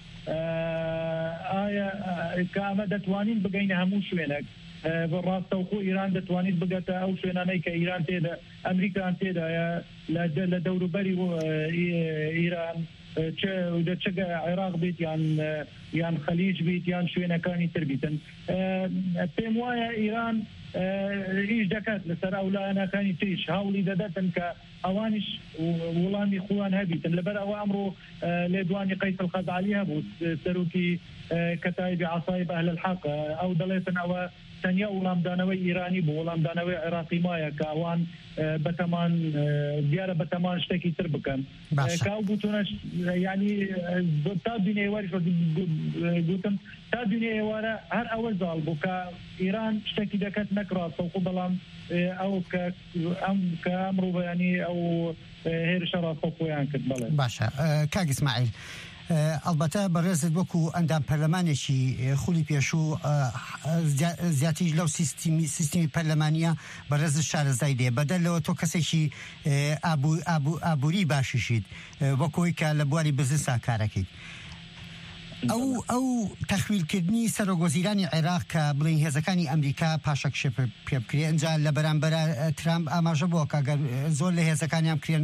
S5: ئایا کە ئەمە دەتوانین بگەینە هەموو شوێنێک ڕاستەوخۆ ئیران دەتوانیت بگەتە ئەو شوێنانەی کە ئیران تێدا ئەمریکان تێدایە لە دەوروبەری ئیران چ عێراق بیت یان یان خەلیج بیت یان شوێنەکانی تر بیتن پێم وایە ئیران هیچ دەکات لەسەر ئەولایەنەکانی تریش هەوڵی دەدەتن کە ئەوانیش وڵامی خۆیان هەبیتن لەبەر ئەوە ئەمڕۆ لێدوانی قەیس الخەزعەلی هەبوو سەرۆکی کەتایبی عەسایب ئەهل الحەق ئەو دەڵێتن ئەوە تەنیا وڵامدانەوەی ئیرانی بوو وڵامدانەوەی عێراقی مایە کە ئەوان بەتەمان دیارە بەتەمان شتێکی تر بکەن کاو بوتونەش ینی تا دنیای ئێوارش گوتم تا دنیای ئێوارە هەر ئەوە زاڵ بوو کە ئیران شتێکی دەکەت نەکڕاستەوخۆ بەڵام ئەو کە ئەمڕۆ بەیانی ئەو هێرشە ڕاستەوخۆیان کرد بەڵێ
S10: باشە کاک ئیسماعیل ئەلبەتە بەڕێزت وەکو ئەندام پەرلەمانێکی خولی پێشوو زیاتریش لەو سیستمی پەرلەمانیە بەڕێزت شارەزای دێ بەدەلەوە تۆ کەسێکی ئابووری باشیشیت وەکۆی کە لە بواری بزنسا کارەکەیت ئەو ئەو تەخویلکردنی سەرۆگۆزیرانی عێراق کە بڵین هێزەکانی ئەمریکا پاشەکشێ پێ بکرێ ئەنجا لە بەرامبەرە ترامپ ئاماژە بووە کە ئەگەر زۆر لە هێزەکانیان بکرێن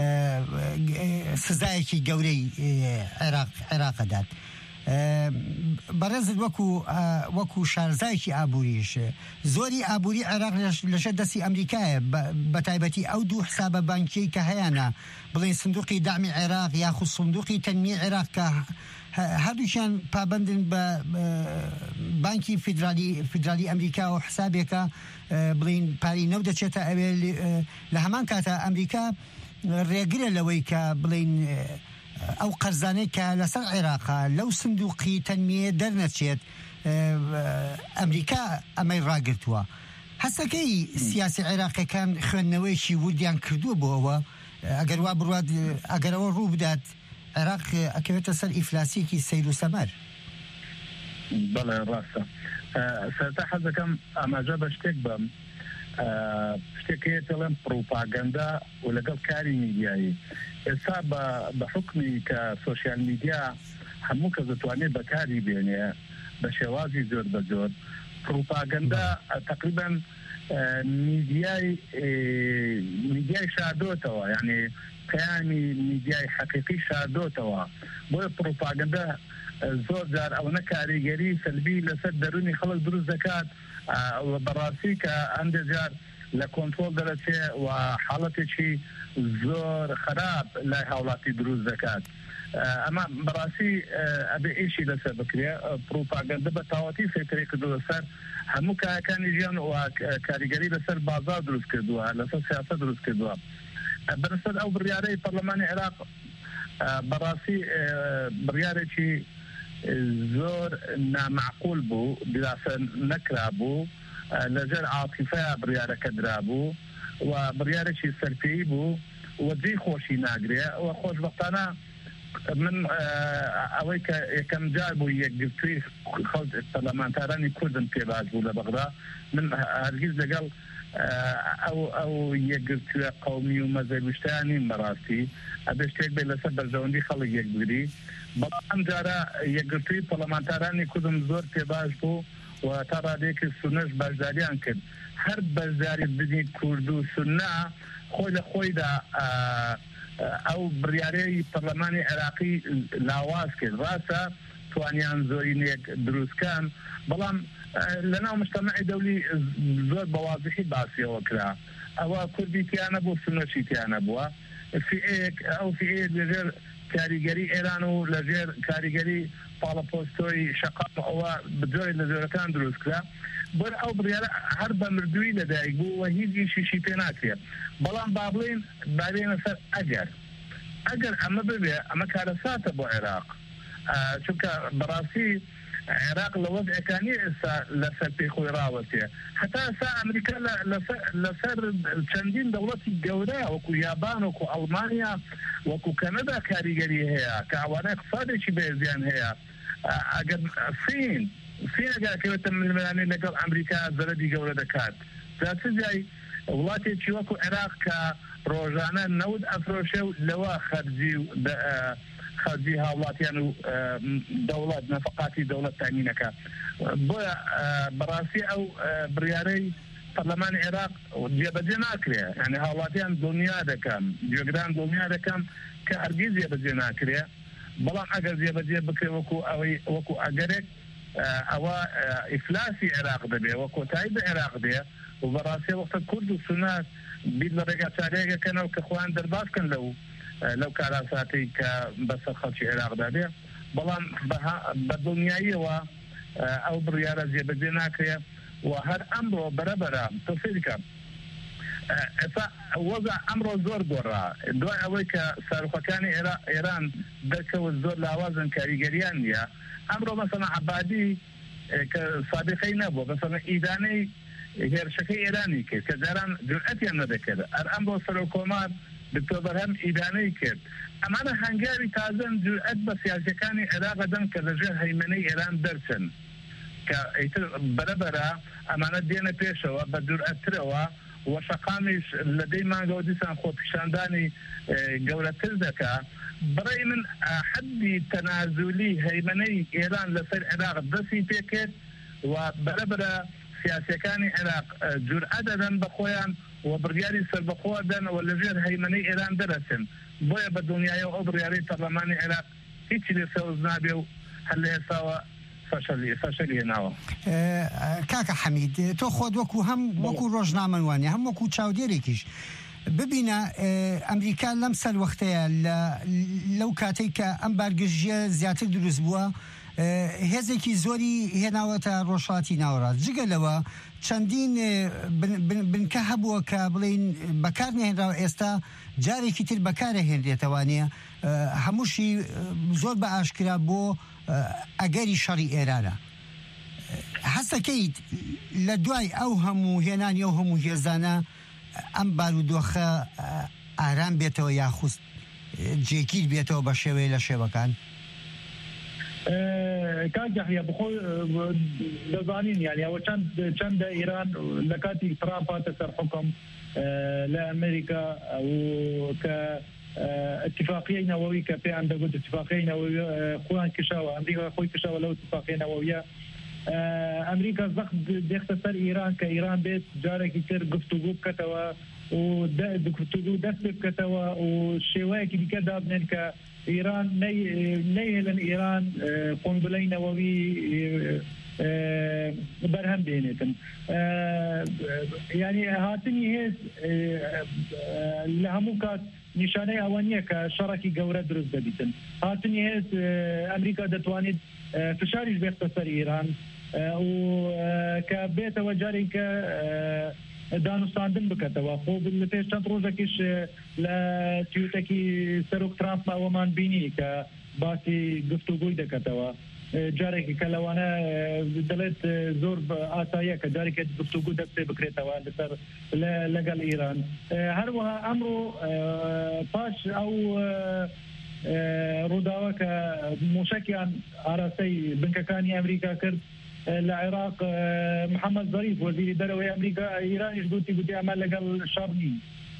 S10: سزایەکی گەورەی عێراقەدات بەڕێزت وەکو وەکو شارزایەکی ئابووریش زۆری ئابووری عێراق لەشە دەستی ئەمریکایە بە تایبەتی ئەو دوو حسابە بانکیەی کە هەیەە بڵین سندوقی دامی عێراق یاخود سندوقی تەنمی عێراق کە هەردووشیان پابندن بە بانکی فیدرالی ئەمریکا و حسابێکە بڵین پاری نەو دەچێتە ئەوێ لە هەمان کاتە ئەمریکا ڕێگرە لەوەی کە بڵین ئەو قەرزانەی کە لەسەر عێراقا لەو سندوقی تەنمیە دەرنەچێت ئەمریکا ئەمەی ڕاگرتووە هەستەکەی سیاسی عێراقیەکان خوێندنەوەیکی وردیان کردووە بۆەوە ئەگەر وا بڕوات ئەگەرەوە ڕوو بدات عێراق ئەکەوێتە سەر ئیفلاسیەکی سەیر و سەمەر
S15: بەڵێ ڕاستە سەرتا حەزەکەم ئاماژە بە شتێک بم شتێکەیە دەڵێن پرۆپاگەندا و لەگەڵ کاری میدیایی ئێستا بە حکمی کە سۆشیال میدیا هەموو کەس دەتوانێت بەکاری بێنێ بە شێوازی زۆر بە زۆر پرۆپاگەندا تقریبا میدیای میدیای شاردۆتەوە یعنی پەیامی میدیای حەقیقی شاردۆتەوە بۆیە پرۆپاگەندا زۆر جار ئەوەنە کاریگەری سەلبی لەسەر دەرونی خەڵک دروست دەکات بەڕاستی کە هەندێک جار لە کۆنترۆل دەرەچێ و حاڵەتێکی زۆر خراپ لای هاوڵاتی دروست دەکات ئەمە بەڕاستی ئەبێ ئیشی لەسەر بکرێ پرۆپاگەندە بە تاواتی سەیطرەی کردووە لەسەر هەموو کارەکانی ژیان و کاریگەری لەسەر بازار دروست کردووە لەسەر سیاسەت دروست کردووە بەرسەر ئەو بڕیارەی پەرلەمانی عێراق بەڕاستی بڕیارێکی زۆر نامعقول بوو دراسە نەکرا بوو لەژێر عاتیفەیە بڕیارەکە درابوو و بڕیارێکی سەرپێیی بوو وەجێی خۆشی ناگرێ و خۆشبەختانە من ئەوەی کە یەکەم جار بوو یەکگرتووی خەڵک پەرلەمانتارانی کوردم پێباش بوو لە بەغدا من هەرگیز لەگەڵ ئەو ئەو یەکگرتووە قەومی و مەزەبیشتیانی بەڕاستی ئەبێ شتێک بێت لەسەر بەرژەوەندی خەڵک یەکبگری بەڵام جارە یەکگرتووی پەرلەمانتارانی کوردم زۆر پێباش بوو و تا ڕادێکی سونەش بەشداریان کرد هەر بەشداری بنی کورد و سونە خۆی لە خۆیدا ئەو بڕیارەی پەرلەمانی عێراقی لاواز کرد ڕاستە توانیان زۆرینێک دروستکان بەڵام لەناو مجتەمەعی دەولی زۆر بەوازحی باسیەوە کرا ئەوە کوردی تیانە بوو سونەشی تیانە بووە فئەیەک ئەو فئەیەک لەژێر کاریگەری ئێران و لەژێر کاریگەری پاڵەپۆستۆی شەقام ئەوە بجۆی لە جۆرەکان دروست کرا بۆر ئەو بڕیارە هەر بە مردووی لەدایک بوو و هیچ ئیشیشی پێ ناکرێت بەڵام با بڵێن بابێنە سەر ئەگەر ئەگەر ئەمە ببێ ئەمە کارەساتە بۆ عێراق چونکە بەڕاستی عێراق لە وەزعەکانی ئێستا لەسەر پێی خۆی ڕاوەتێ هەتا ئێستا ئەمریکا لەسەر چەندین دەوڵەتی گەورە وەکو یابان وەکو ئەڵمانیا وەکو کەنەدا کاریگەری هەیە کە ئەوانە اقتصادێکی بەهێزیان هەیە ئەگەر فین فینەگاکەوێتە ململانی لەگەڵ ئەمریکا زەرەدی گەورە دەکات جاچ جای وڵاتێکی وەکو عێراق کە ڕۆژانە نەود ئەفرۆشە و لەوە خەرجی خەرجی هاوڵاتیان و دەوڵەت نەفقاتی دەوڵەت تامینەکە بۆیە بەڕاستی ئەو بڕیارەی پەرلەمانی عێراق جێبەجێ ناکرێ یعنی هاوڵاتیان دڵنیا دەکەم گوێگران دڵنیا دەکەم کە هەرگیز جێبەجێ ناکرێ بەڵام ئەگەر جێبەجێ بکرێ وەکو ئەوەی وەکو ئەگەرێک ئەوە ئیفلاسی عێراق دەبێ وە کۆتایی بە عێراق دێ و بەڕاستی وەختە کورد و سونات بیت لە ڕێگا چارەیەکەکەنەوە کە خۆیان دەرباسکەن لەو لەو کاراساتی کە بەسەر خەڵکی عێراقدا بێ بەڵام بە دڵنیاییەوە ئەو بڕیارە جێبەجێ ناکرێ و هەر ئەمڕۆ بەرەبەرە تەفسیرکە وەزع ئەمڕۆ زۆر گۆڕا دوای ئەوەی کە ساروخەکانی ئێران دەرکەوت زۆر لاوازن کاریگەریان نییە ئەمڕۆ مەسەڵەن عەبادی کە سابقەی نەبووە مەسەڵەن ئیدانەی هێرشەکەی ئێرانی کرد کە جاران جورئەتیان نەدەکرد ئەر ئەمڕۆ سەرۆکۆمار دکتۆر بەرهەم ئیدانەی کرد ئەمانە هەنگاوی تازەن جورئەت بە سیاسەکانی عێراق دەن کە لەژێر هەیمەنەی ئێران دەرچن کە ئیتر بەرەبەرە ئەمانە دێنە پێشەوە بە جورئەتترەوە و شەقامیش لەدەی مانگەوە دیسان خۆپیشاندانی گەورەتر دەکا بڕێی من حەدی تەنازولی هەیمەنەی ئێران لەسەر عێراق دەستی پێکرد و بەرەبەرە سیاسەکانی عێراق جورئەت دەدەن بە خۆیان و بڕیاری سەربەخۆ دەنەوە لەژێر هەیمەنەی ئێران دەرەچن بۆیە بە دڵنیاییەوە ئەو بڕیارەی پەرلەمانی عێراق هیچی لێ سەوز نابێ و هەر لە ئێستاوە فەشەلی هێناوە.
S10: کاکە حەمید تۆ خۆت وەکو هەم وەکو ڕۆژنامەوانی هەم وەکو چاودێرێکیش ببینە ئەمریکا لەم سەر وەختەیە لەو کاتێک کە ئەم بارگەشتیە زیاتر دروست بووە هێزێکی زۆری هێناوەتە ڕۆژهەڵاتی ناوەڕاست جگەلەوە چەندین بنکە هەبووە کە بڵین بەکار نهێنراوە ئێستا جارێکی تر بەکارە هێنرێتەوانە هەمووشی زۆر بە ئاشکرا بۆ ئەگەری شەڕی ئێرانە هەستەکەیت لە دوای ئەو هەموو هێنانی ئەو هەموو هێزانە ئەم بارودۆخە ئارام بێتەوە یاخست جێگیر بێتەوە بە شێوەیە لە شێوەکان
S5: کاگەحیا بخۆی دەزانین یعنی ئەوە چەند چەندە ئیران لە کاتی ترامپاتە سەر حکم لە ئەمریکا کە اتفاقیە نەوەوی کە پێیان دەگوت اتفاقیە نەوەوی خۆیان کشاوە ئەمریکا خۆی کشاوە لەو اتفاقیە نەوەویە ئەمریکا زەخت دێختە سەر ئیران کە ئیران بێت جارێکی تر گفتوگو بکەتەوە و گفتوگو دەست بکەتەوە و شێوەیەکی دیکە دابنێن کە ئیران نەیهێڵن ئیران قۆنبلەی نەوەوی بەرهەم بێنێتن ینی هاتنی هێز لە هەموو کات نیشانەی ئەوە نییە کە شەڕێکی گەورە دروست دەبیتن هاتنی هێز ئەمریکا دەتوانێت فشاریش بێتە سەر ئیران و کە بێتەوە جارێک کە دانوستاندن بکەتەوە خۆ لە پێش چەند ڕۆژێکیش لە تویتێکی سەرۆک ترامپ ئەوەمان بینی کە باسی گفتوگوی دەکەتەوە جارێکی کە لەوانە دەڵێت زۆر ئاساییە کە جارێکێت گفتوگو دەست پێ بکرێتەوە لەسەر لەگەڵ ئیران هەروەها ئەمڕۆ پاش ئەو ڕووداوە کە موشەکیان ئاراستەی بنکەکانی ئەمریکا کرد لە عێراق محەممەد زەریف وەزیری دەرەوەی ئەمریکا ئیرانیش گوتی گوتی ئەمە لەگەڵ شەڕنی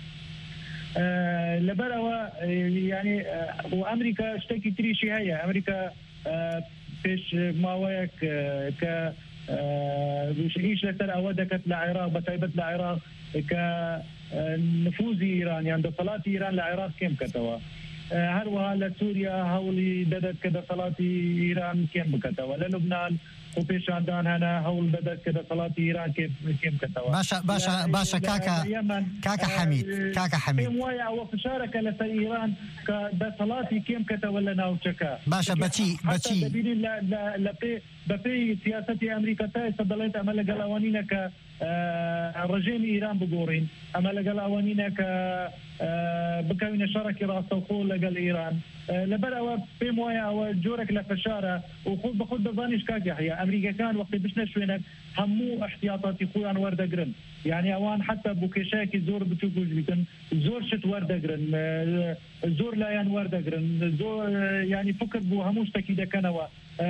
S5: لەبەرەوە ینی و ئەمریکا شتێکی تریشی هەیە ئەمریکا پێش ماوەیەک کە هیچ لەسەر ئەوە دەکەت لە عێراق بەتایبەت لە عێراق کە نفوزی ئیران یان دەسەڵاتی ئیران لە عێراق کێم بکەتەوە هەروەها لە سووریا هەوڵی دەدەت کە دەسەڵاتی ئیران کێم بکەتەوە لە لوبنان و پێشاندان هەنا هەوڵ دەدەت کە دەسەڵاتی ئیران کێم بکەتەوە
S10: باشە باشە باشە کاکە کاکە حەمید کاکە حەمید
S5: پێم وایە ئەوە فشارەکە لەسەر ئیران کە دەسەڵاتی کێم بکەتەوە لە ناوچەکە
S10: باشە بەچی بەچی
S5: دەبینین لە پێ بەپێی سیاسەتی ئەمریکا تا ئێستا دەڵێت ئەمە لەگەڵ ئەوانینە کە ڕژێمی ئیران بگۆڕین ئەمە لەگەڵ ئەوانینە کە بکەوینە شەڕێکی ڕاستەوخۆ لەگەڵ ئیران لەبەر ئەوە پێم وایە ئەوە جۆرێک لە فشارە و خۆ بەخۆت دەزانیش کاگەحیا ئەمریکەکان وەختی بچنە شوێنێک هەموو احتیاطاتی خۆیان وەردەگرن یعنی ئەوان حتا بۆ کێشەیەکی زۆر بچووک بیتن زۆر شت وەردەگرن زۆر لایەن وەردەگرن زۆر ینی فکر بوو هەموو شتێکی دەکەنەوە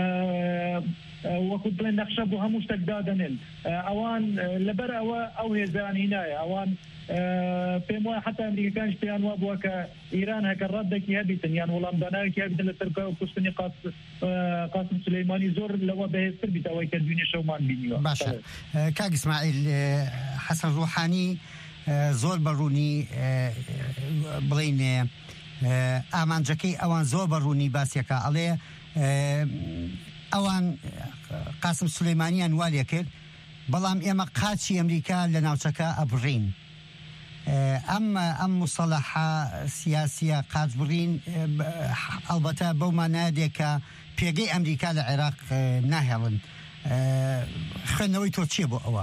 S5: وەکو بڵێن نەخشە بۆ هەموو شتێک دادەنێن ئەوان لەبەر ئەوە ئەو هێزانی نایە ئەوان پێم وایە حتا ئەمریکەکانش پێیان وا بووە کە ئیران هەکە ڕەدێکی هەبیتن یان وەڵامدانەوەکی هەبیتن لەسەر کوشتنی قاسم سولەیمانی زۆر لەوە بەهێزتر بیت ئەوەی کە دوێنێ شەومان بینیوە
S10: باشە کاک ئیسماعیل حەسەن ڕوحانی زۆر بەڕوونی بڵێن ئامانجەکەی ئەوان زۆر بەڕوونی باسیەکە ئەڵێ ئەوان قاسم سولەیمانیان والێ کرد بەڵام ئێمە قاچی ئەمریکا لە ناوچەکە ئەبڕین ئەم ئەم مصەلەحە سیاسیە قاچ بڕین ئەڵبەتە بەو مانایەدێک کە پێگەی ئەمریکا لە عێراق ناهێڵن خوێندنەوەی تۆ چییە بۆ ئەوە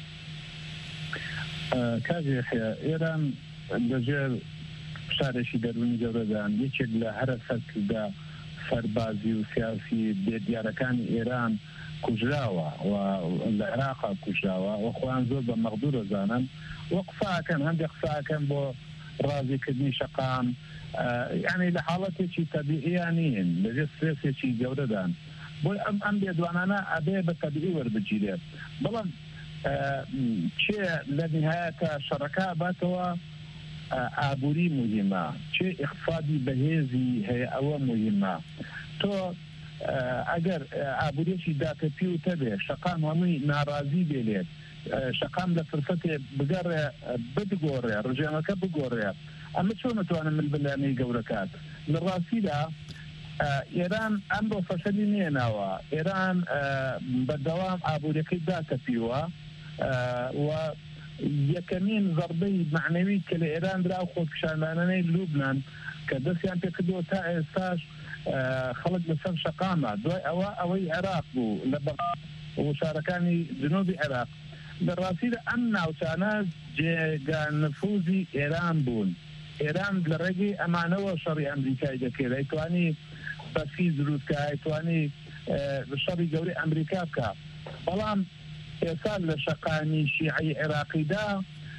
S15: کاژێ ئێران لەژێر شارێکی دەرونی گەورەدان یەکێک لە هەرە سەرکردا سەربازی و سیاسی بێدیارەکانی ئێران کوژراوە و لە عێراقا کوژراوە و خۆیان زۆر بە مەغدوور دەزانن و قساکەن هەندێک قساکەن بۆ ڕازیکردنی شەقام یعنی لە حاڵەتێکی تەبیعیان نین لەژێر سێسێکی گەورەدان بۆی ئەم ئەم بێدوانانە ئەبێ بە تەبیعی وەربگیرێت بەڵام چێ لە نهایەتە شەڕەکە باتەوە ئابووری مهمە چێ اقتصادی بەهێزی هەیە ئەوە مهمە تۆ ئەگەر ئابووریەکی داکەپی و تەبێ شەقام هەمووی ناڕازی بێلێت شەقام لە فرسەتێ بگەڕێ بدگۆڕێ ڕژێمەکە بگۆڕێ ئەمە چۆن نتوانم من بەلایەنەی گەورەکات لە ڕاستیدا ئێران ئەم بۆ فەشەلی نێناوە ئێران بەردەوام ئابووریەکەی داکەپیوە و یەکەمین زەربەی معنەوی کە لە ئێران درا و خۆپیشاندانەی لوبنان کە دەستیان پێکردەوە تا ئێستاش خەڵک لەسەر شەقامە دوای ئەوە ئەوەی عێراق بوو لە بەغ وشارەکانی جنوبی عێراق لە ڕاستیدا ئەم ناوچانە جێگا نفوزی ئێران بوون ئێران لە ڕێگەی ئەمانەوە شەڕی ئەمریکای دەکرێت ئەیتوانی بەفی دروستکە ئەیتوانی شەڕی گەورەی ئەمریکا بکە بەڵام ئێستا لە شەقانی شیعی عێراقیدا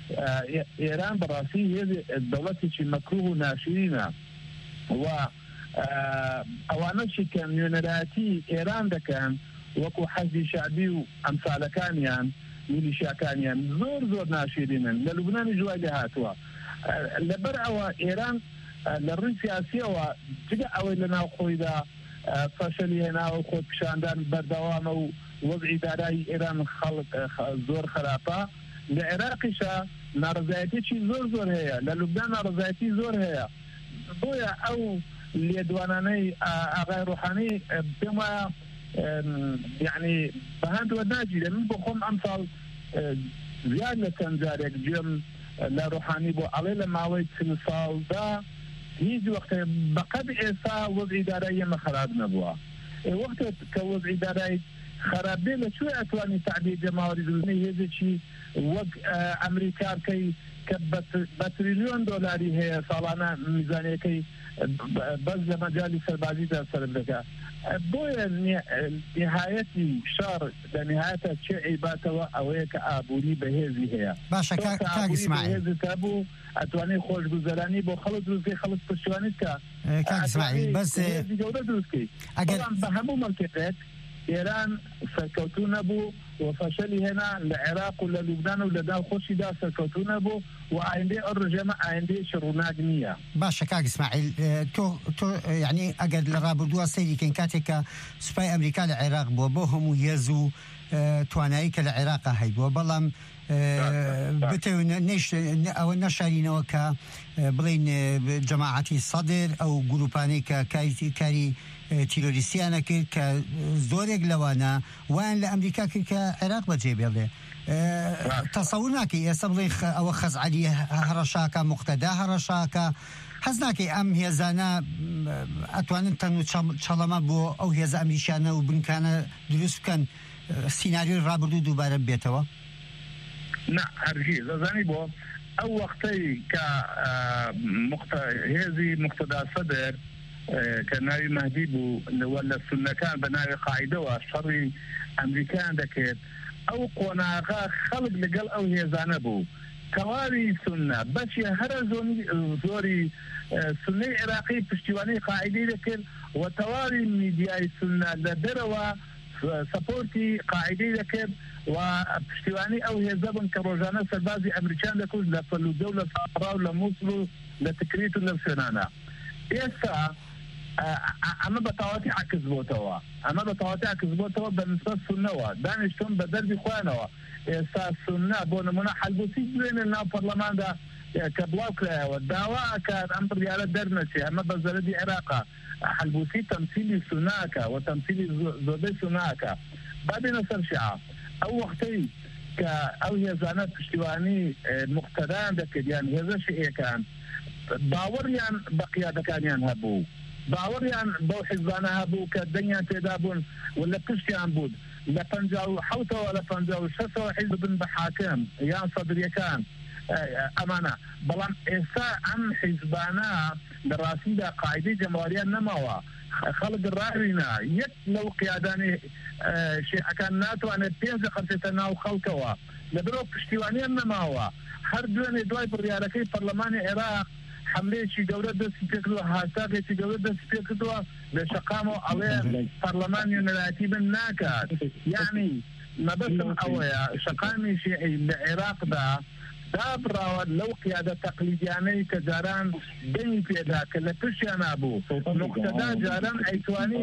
S15: ئێران بەڕاستی دەوڵەتێکی مەکروه و ناشرینە و ئەوانەشی کە نوێنەراتی ئێران دەکەن وەکو حەزی شعبی و ئەمسالەکانیان میلیشیاکانیان زۆر زۆر ناشرینن لە لوبنانی جوای لێ هاتووە لەبەر ئەوە ئێران لە ڕووی سیاسیەوە جگە ئەوەی لە ناو خۆیدا فەشەلی هێناوە خۆت پیشاندان بەردەوامە و وەزعی دارایی ئێران خەڵک زۆر خراپە لە عێراقیشە ناڕزایەتێکی زۆر زۆر هەیە لە لوبنان ناڕزایەتی زۆر هەیە بۆیە ئەو لێدوانانەی ئاغای ڕوحانی پێم وایە یعنی بەهاندوە ناگیرێ من بۆ خۆم ئەمساڵ زیاد لە چەند جارێک گوێم لە ڕوحانی بۆ ئەڵێ لە ماوەی چل ساڵدا هیچ وەختێ بەقەد ئێستا وەزعی دارایی ئێمە خراب نەبووە وەختێک کە وەزعی دارایی خراب بێ لەکوێ ئەتوانی تعبیر جەماوەری دروستنی هێزێکی وەک ئەمریکا بکەی کە بە تریلیۆن دۆلاری هەیە ساڵانە میزانیەکەی بەس لە مەجای سەربازیدا سەرف دەکات بۆیە نهایەتی شار لە نهایەتە چێ عیباتەوە ئەوەیە کە ئابووری بەهێزی هەیە
S10: باشە کاک ئیسماعیل
S15: هێزت هەبوو ئەتوانێت خۆشگوزەرانی بۆ خەڵک دروستکەی خەڵک پشتیوانیت کە
S10: کاک ئیسماعیل بەس
S15: گەورە دروستکەی بە هەموو مەڵکێک ئێران سەرکەوتوو نەبوو و فەشەلی هێنا لە عێراق و لە لوبنان و لە داوخۆشیدا سەرکەوتوو نەبوو و ئایندەی ئەو ڕژێمە ئایندەیەکی ڕووناک نییە.
S10: باشە کاک ئیسماعیل تۆ تۆ یعنی ئەگەر لە ڕابردووە سەیریکەین کاتێککە سوپای ئەمریکا لە عێراق بووە بۆ هەموو هێز و توانایی کە لە عێراقا هەیبووە بەڵام ئەوە نەشارینەوە کە بڵین جەماعەتی سەدر ئەو گروپانەی کە کاری تیرۆریستیانە کرد کە زۆرێک لەوانە وایان لە ئەمریکا کرد کە عێراق بەجێ بێڵێ تەسەور ناکەی ئێستا بڵێ ئەوە خەزعەلی هەڕەشاکە موقتەدا هەڕەشاکە حەز ناکەی ئەم هێزانە ئەتوانن تەنگ و چەڵەمە بۆ ئەو هێزە ئەمریکیانە و بنکانە دروست بکەن سیناریۆی ڕابردوو دووبارە بێتەوە؟
S15: نه هەرگیز دەزانی بۆ ئەو وەختەی کە هێزی موقتەدا سەدر کە ناوی مەهدی بوو لە سونەکان بە ناوی قاعیدەوە شەڕی ئەمریکایان دەکرد ئەو قۆناغا خەڵک لەگەڵ ئەو هێزانە بوو کەواری سونە بەشی هەرە زۆری سونەی عێراقی پشتیوانی قاعیدەی دەکرد و تەواوی میدیای سونە لە دەرەوە سەپۆرتی قاعیدەی دەکرد و پشتیوانی ئەو هێزە بن کە ڕۆژانە سەربازی ئەمریکان دەکوت لە فەلوجە و لە سافرا و لە مووسڵ و لە تکریت و لە شوێنانە ئێستا ئەمە بە تەواوەتی عەکس بۆتەوە ئەمە بە تەواوەتی عەکس بۆتەوە بە نسبەت سونەوە دانیشتون بە دەربی خۆیانەوە ئێستا سونە بۆ نمونە حەلبوسی دوێنێ ناو پەرلەماندا کە بڵاو کرایەوە داوا ئەکات ئەم بڕیارە دەرنەچێ ئەمە بە زەرەدی عێراقا حەلبوسی تەمسیلی سوناکە و تەمسیلی زۆربەی سوناکە با بێنە سەر شیعە ئەو وەختەی کە ئەو هێزانە پشتیوانی موقتەدایان دەکرد یان هێزە شیعیەکان باوەڕیان بە قیادەکانیان هەبوو باوەڕیان بەو حیزبانە هەبوو کە دەنگیان تێدا بوون و لە پشتیان بوون لە پەنجاو و حەوتەوە لە پەنجاو و شەشەوە حیزب بن بە حاکم یان سەدریەکان ئەمانە بەڵام ئێستا ئەم حیزبانە لە ڕاستیدا قاعیدەی جەمهوریان نەماوە خەڵک ڕاوینە یەک لەو قیادانی شیعەکان ناتوانێت پێنج قەرچێتە ناو خەڵکەوە لەبەرەوە پشتیوانیان نەماوە هەر دوێنێ دوای بڕیارەکەی پەرلەمانی عێراق حملەیەکی گەورە دەستی پێکردووە هاشتاگێکی گەورە دەستی پێکردووە لە شەقامەوە ئەڵێ پەرلەمانی نوێنەراتی بن ناکات یعنی مەبەستم ئەوەیە شەقامی شیعی لە عێراقدا دابڕاوە لەو قیادە تەقلیدیانەی کە جاران دەنگی پێدا کە لە پشتیان نابوو موقتەدا جاران ئەیتوانی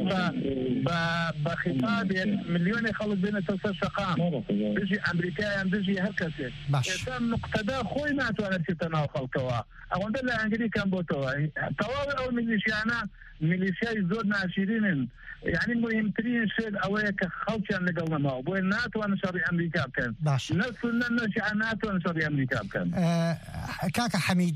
S15: بە خیتابێک ملیۆنی خەڵک بێنێتە سەر شەقام دژی ئەمریکایان دژی هەر کەسێک ئێستا موقتەدا خۆی ناتوانێت چێتە ناو خەڵکەوە ئەوەندە لە ئەنگلیکان بۆتەوە تەواوی ئەو میلیشیانە میلیشیای زۆر ناشرینن یعنی مهمترین شێت ئەوەیە کە خەڵکیان لەگەڵ نەماوە بۆیە ناتوانن شەڕی ئەمریکا بکەن نەسونە نەشیعە ناتوانن شەڕی ئەمریکا بکەن.
S10: کاکە حەمید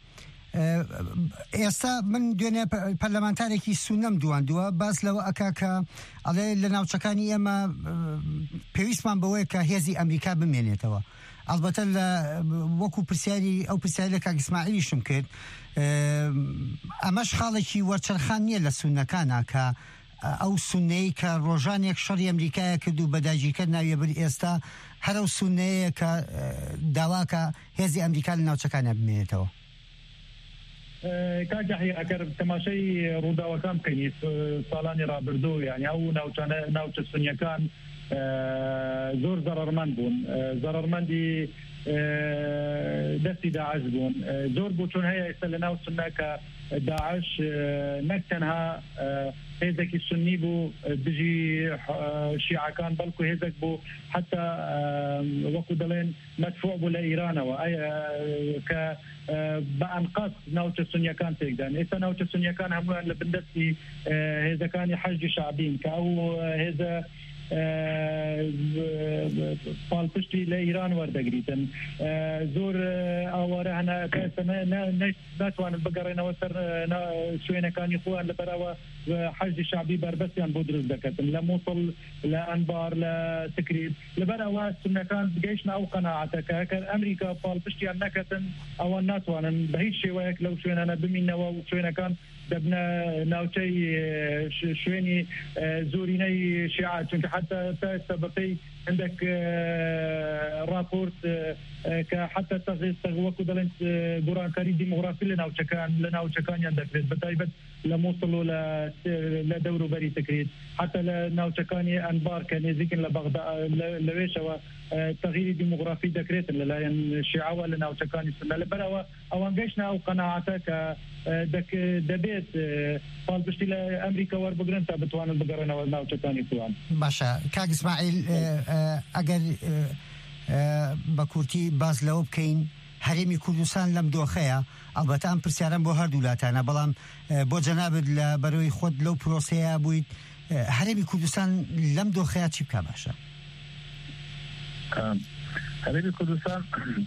S10: ئێستا من دوێنێ پەرلەمانتارێکی سونەم دواندووە باس لەوە ئەکا کە ئەڵێ لە ناوچەکانی ئێمە پێویستمان بەوەیە کە هێزی ئەمریکا بمێنێتەوە ئەلبەتە لە وەکو پرسیاری ئەو پرسیاری لە کاک ئیسماعیلیشم کرد ئەمەش خاڵێکی وەرچەرخان نییە لە سونەکانە کە ئەو سونەیە کە ڕۆژانێک شەڕی ئەمریکایە کرد و بەداگیرکرد ناویە بر ئێستا هەر ئەو سونەیە کە داواکە هێزی ئەمریکا لە ناوچەکانە بمێنێتەوە.
S5: کاجحی ئەگەر تەماشای ڕووداوەکان بکەین ساڵانی ڕابردوو یعنی ئەو ناوچە سنیەکان زۆر زەڕەرمەند بوون زەڕەرمەندی دەستی داعش بوون زۆر بوو چون هەیە ئێستا لە ناو سنە کە داعش نەک تەنها هێزێکی سنی بوو دژی شیعەکان بەڵکو هێزێک بوو حتا وەکو دەڵێن مەدفوع بوو لە ئیرانەوە کە بە ئەنقەس ناوچە سنیەکان تێکدان ئێستا ناوچە سنیەکان هەمویان لە بندەستی هێزەکانی حەشدی شعبین کە ئەو هێزە پاڵپشتی لە ئیران وەردەگریتن زۆر ئاوارە هەنا ناتوانن بگەڕێنەوە سەر شوێنەکانی خۆیان لەبەرەوە حەشدی شعبی بربەستیان بۆ دروست دەکەن لە مووسڵ لە ئەنبار لە تکریت لەبەرەوە سنەکان بگەیشتنە ئەو قەناعەتەکە کە ئەمریکا پاڵپشتیان نەکەتن ئەوان ناتوانن بە هیچ شێوەیەک لەو شوێنانە بمینەوە و شوێنەکان دەبنە ناوچەی شوێنی زۆرینەی شیعە چونکە حتا تا ئێستا بەپێی هەندێک راپۆرت کە حتا وەکو دەڵێن گۆڕانکاری دیمۆغرافی لە ناوچەکان لە ناوچەکانیان دەکرێت بەتایبەت لە مووسڵ و لە دەوروبەری تکرێت حتا لە ناوچەکانی ئەنبار کە نێزیکن لە بەغدا لەوێشەوە تغییری دیمۆغرافی دەکرێتن لەلایەن شیعەوە لە ناوچەکانی سنە لەبەرەوە ئەوان گەیشتنە ئەو قەناعەتە کە دەبێت پاڵپشتی لە ئەمریکا وەربگرن تا بتوانن بگەڕێنەوە ناوچەکانی خۆیان.
S10: باشە کاک ئیسماعیل ئەگەر بە کورتی باز لەوە بکەین هەرێمی کوردستان لەم دۆخەیە ئەلبەتە ئەم پرسیارم بۆ هەردوو لاتانە بەڵام بۆ جەنابت لە بەرەوەی خۆت لەو پرۆسەیە بوویت هەرێمی کوردستان لەم دۆخەیە چی بکە باشە؟
S15: هەرێمی کوردستان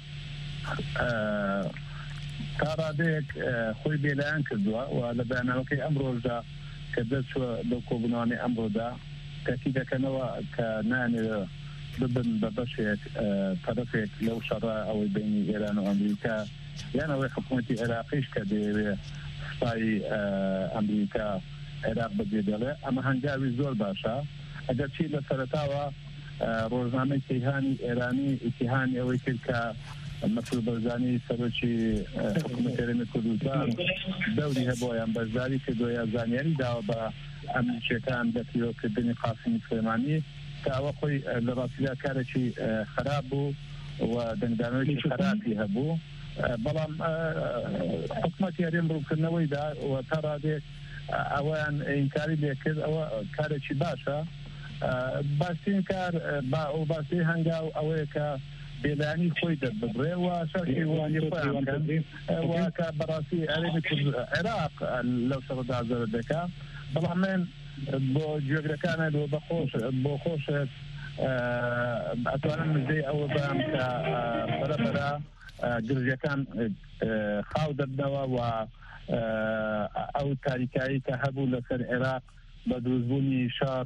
S15: تا ڕادەیەک خۆی بێلایەن کردووە و لە بەیاننامەکەی ئەمڕۆژدا کە دەچووە لەو کۆبوونەوەی ئەمڕۆدا تاکید دەکەنەوە کە نانێوێت ببن بە بەشێک تەرەفێک لەو شەڕە ئەوەی بینی ئێران و ئەمریکا یان ئەوەی حکوومەتی عێراقیش کە دەیەوێت سپای ئەمریکا عێراق بەجێ دەڵێ ئەمە هەنگاوی زۆر باشە ئەگەر چی لە سەرەتاوە ڕۆژنامەی کەیهانی ئێرانی ئیتیهانی ئەوەی کرد کە مەسعود بەرزانی سەرۆکی حکوومەتی هەرێمی کوردستان دەوری هەبوویان بەشداری کردووە زانیاری داوە بە ئەمریکیەکان دەستیرۆکردنی قاسمی سلێمانی کەوە خۆی لە ڕاستیدا کارێکی خراپ بوو و دەنگدانەوەیکی خراپی هەبوو بەڵام حکوومەتی هەرێم ڕووکردنەوەیدا و تا ڕادێک ئەویان ئینکاری لێکرد ئەوە کارێکی باشە باشترین کار ئەو باسی هەنگاو ئەوەیە کە بێلانی خۆی دەبڕێ و شەرکی وانی خۆیان بکەن واکە بەڕاستی هەرێمی عێراق لەو شەڕەدا زەرە دەکا بەڵام من بۆ گوێگرەکانە بەخۆش بۆ خۆشت ئەتوانم نزدەی ئەوە بام کە بەرەبەرە گرژەکان خاو دەبنەوە و ئەو تاریکایی کە هەبوو لەسەر عێراق بە دروستبوونی شار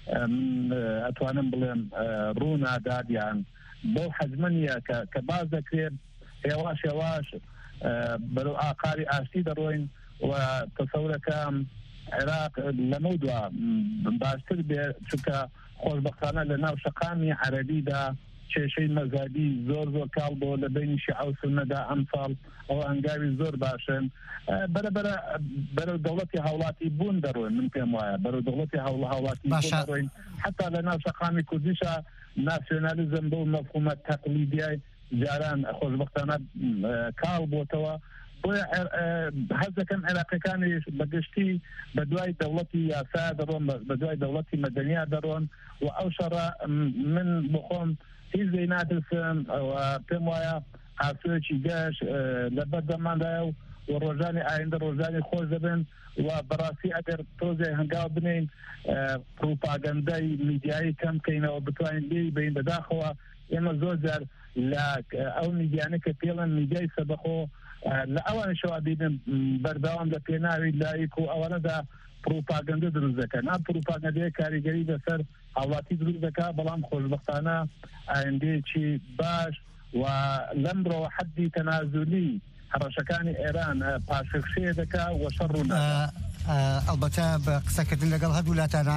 S15: ئەتوانم بڵێم ڕوو نادادیان بۆ حەزمەنیە کە باز دەکرێت هێواش هێواش بەرەو ئاقاری ئاشتی دەڕۆین و تەسەورەکەم عێراق لەمە دووە باشتر بێ چونکە خۆشبەختانە لە ناو شەقامی عەرەبیدا کێشەی مەذهبی زۆر زۆر کاڵ بۆ لە بینی شیعە و سوننەدا ئەم ساڵ ئەوە هەنگاوی زۆر باشن بەرەبەرە بەرەو دەوڵەتی هاوڵاتی بوون دەڕۆین من پێم وایە بەرەو دەوڵەتی هاوڵاتی بوون دەڕۆین حتا لە ناو شەقامی کوردیشە ناسیۆنالیزم بۆ مەفهومە تەقلیدیای جاران خۆشبەختانە کاڵ بۆتەوە بۆیە هەز دەکەم عێراقیەکانی بەگشتی بە دوای دەوڵەتی یاسا دەڕۆن بە دوای دەوڵەتی مەدەنیا دەڕۆن و ئەو شەڕە من بخۆم هیچ دەی ناترسم پێم وایە ئاسوێکی گەش لەبەر دەماندایە و ڕۆژانی ئایندە ڕۆژانی خۆش دەبن و بەڕاستی ئەگەر تۆزێ هەنگاو بنین پروپاگەندای میدیایی کەم بکەینەوە بتوانین لێی بین بەداخەوە ئێمە زۆر جار لە ئەو میدیانە کە پێڵەن میدیای سەبەخۆ لە ئەوانشەوە بینم بەرداوام لە پێناوی لایک و ئەوانەدا پروپاگەندە دروست دەکەن ئەم پروپاگەندەیە کاریگەری لەسەر هاوڵاتی دروست دەکات بەڵام خۆشبەختانە ئایندەیەکی باش و لەمڕەوە حەدی تەنازولی هەڕەشەکانی ئێران پاشەخشەیە دەکات و شەڕ ڕوو نەدات.
S10: ئەلبەتە بە قسەکردن لەگەڵ هەردوو لاتانە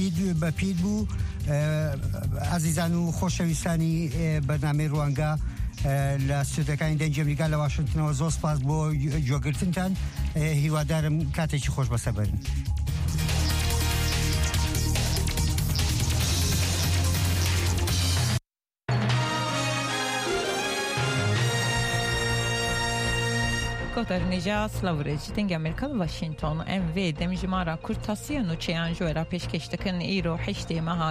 S10: بەپید بوو عەزیزان و خۆشەویستانی بەرنامەی ڕوانگە لە سودەکانی دەنگی ئەمریکا لە واشنگتنەوە زۆر سپاس بۆ گوێگرتنتان هیوادارم کاتێکی خۆش بەسەبەرن.
S3: Kotar Neja Slavreji Denge Amerika Washington M V Demjimara Kurtasiya Nuçeyan Joera Peşkeştekin İro Heşte Maha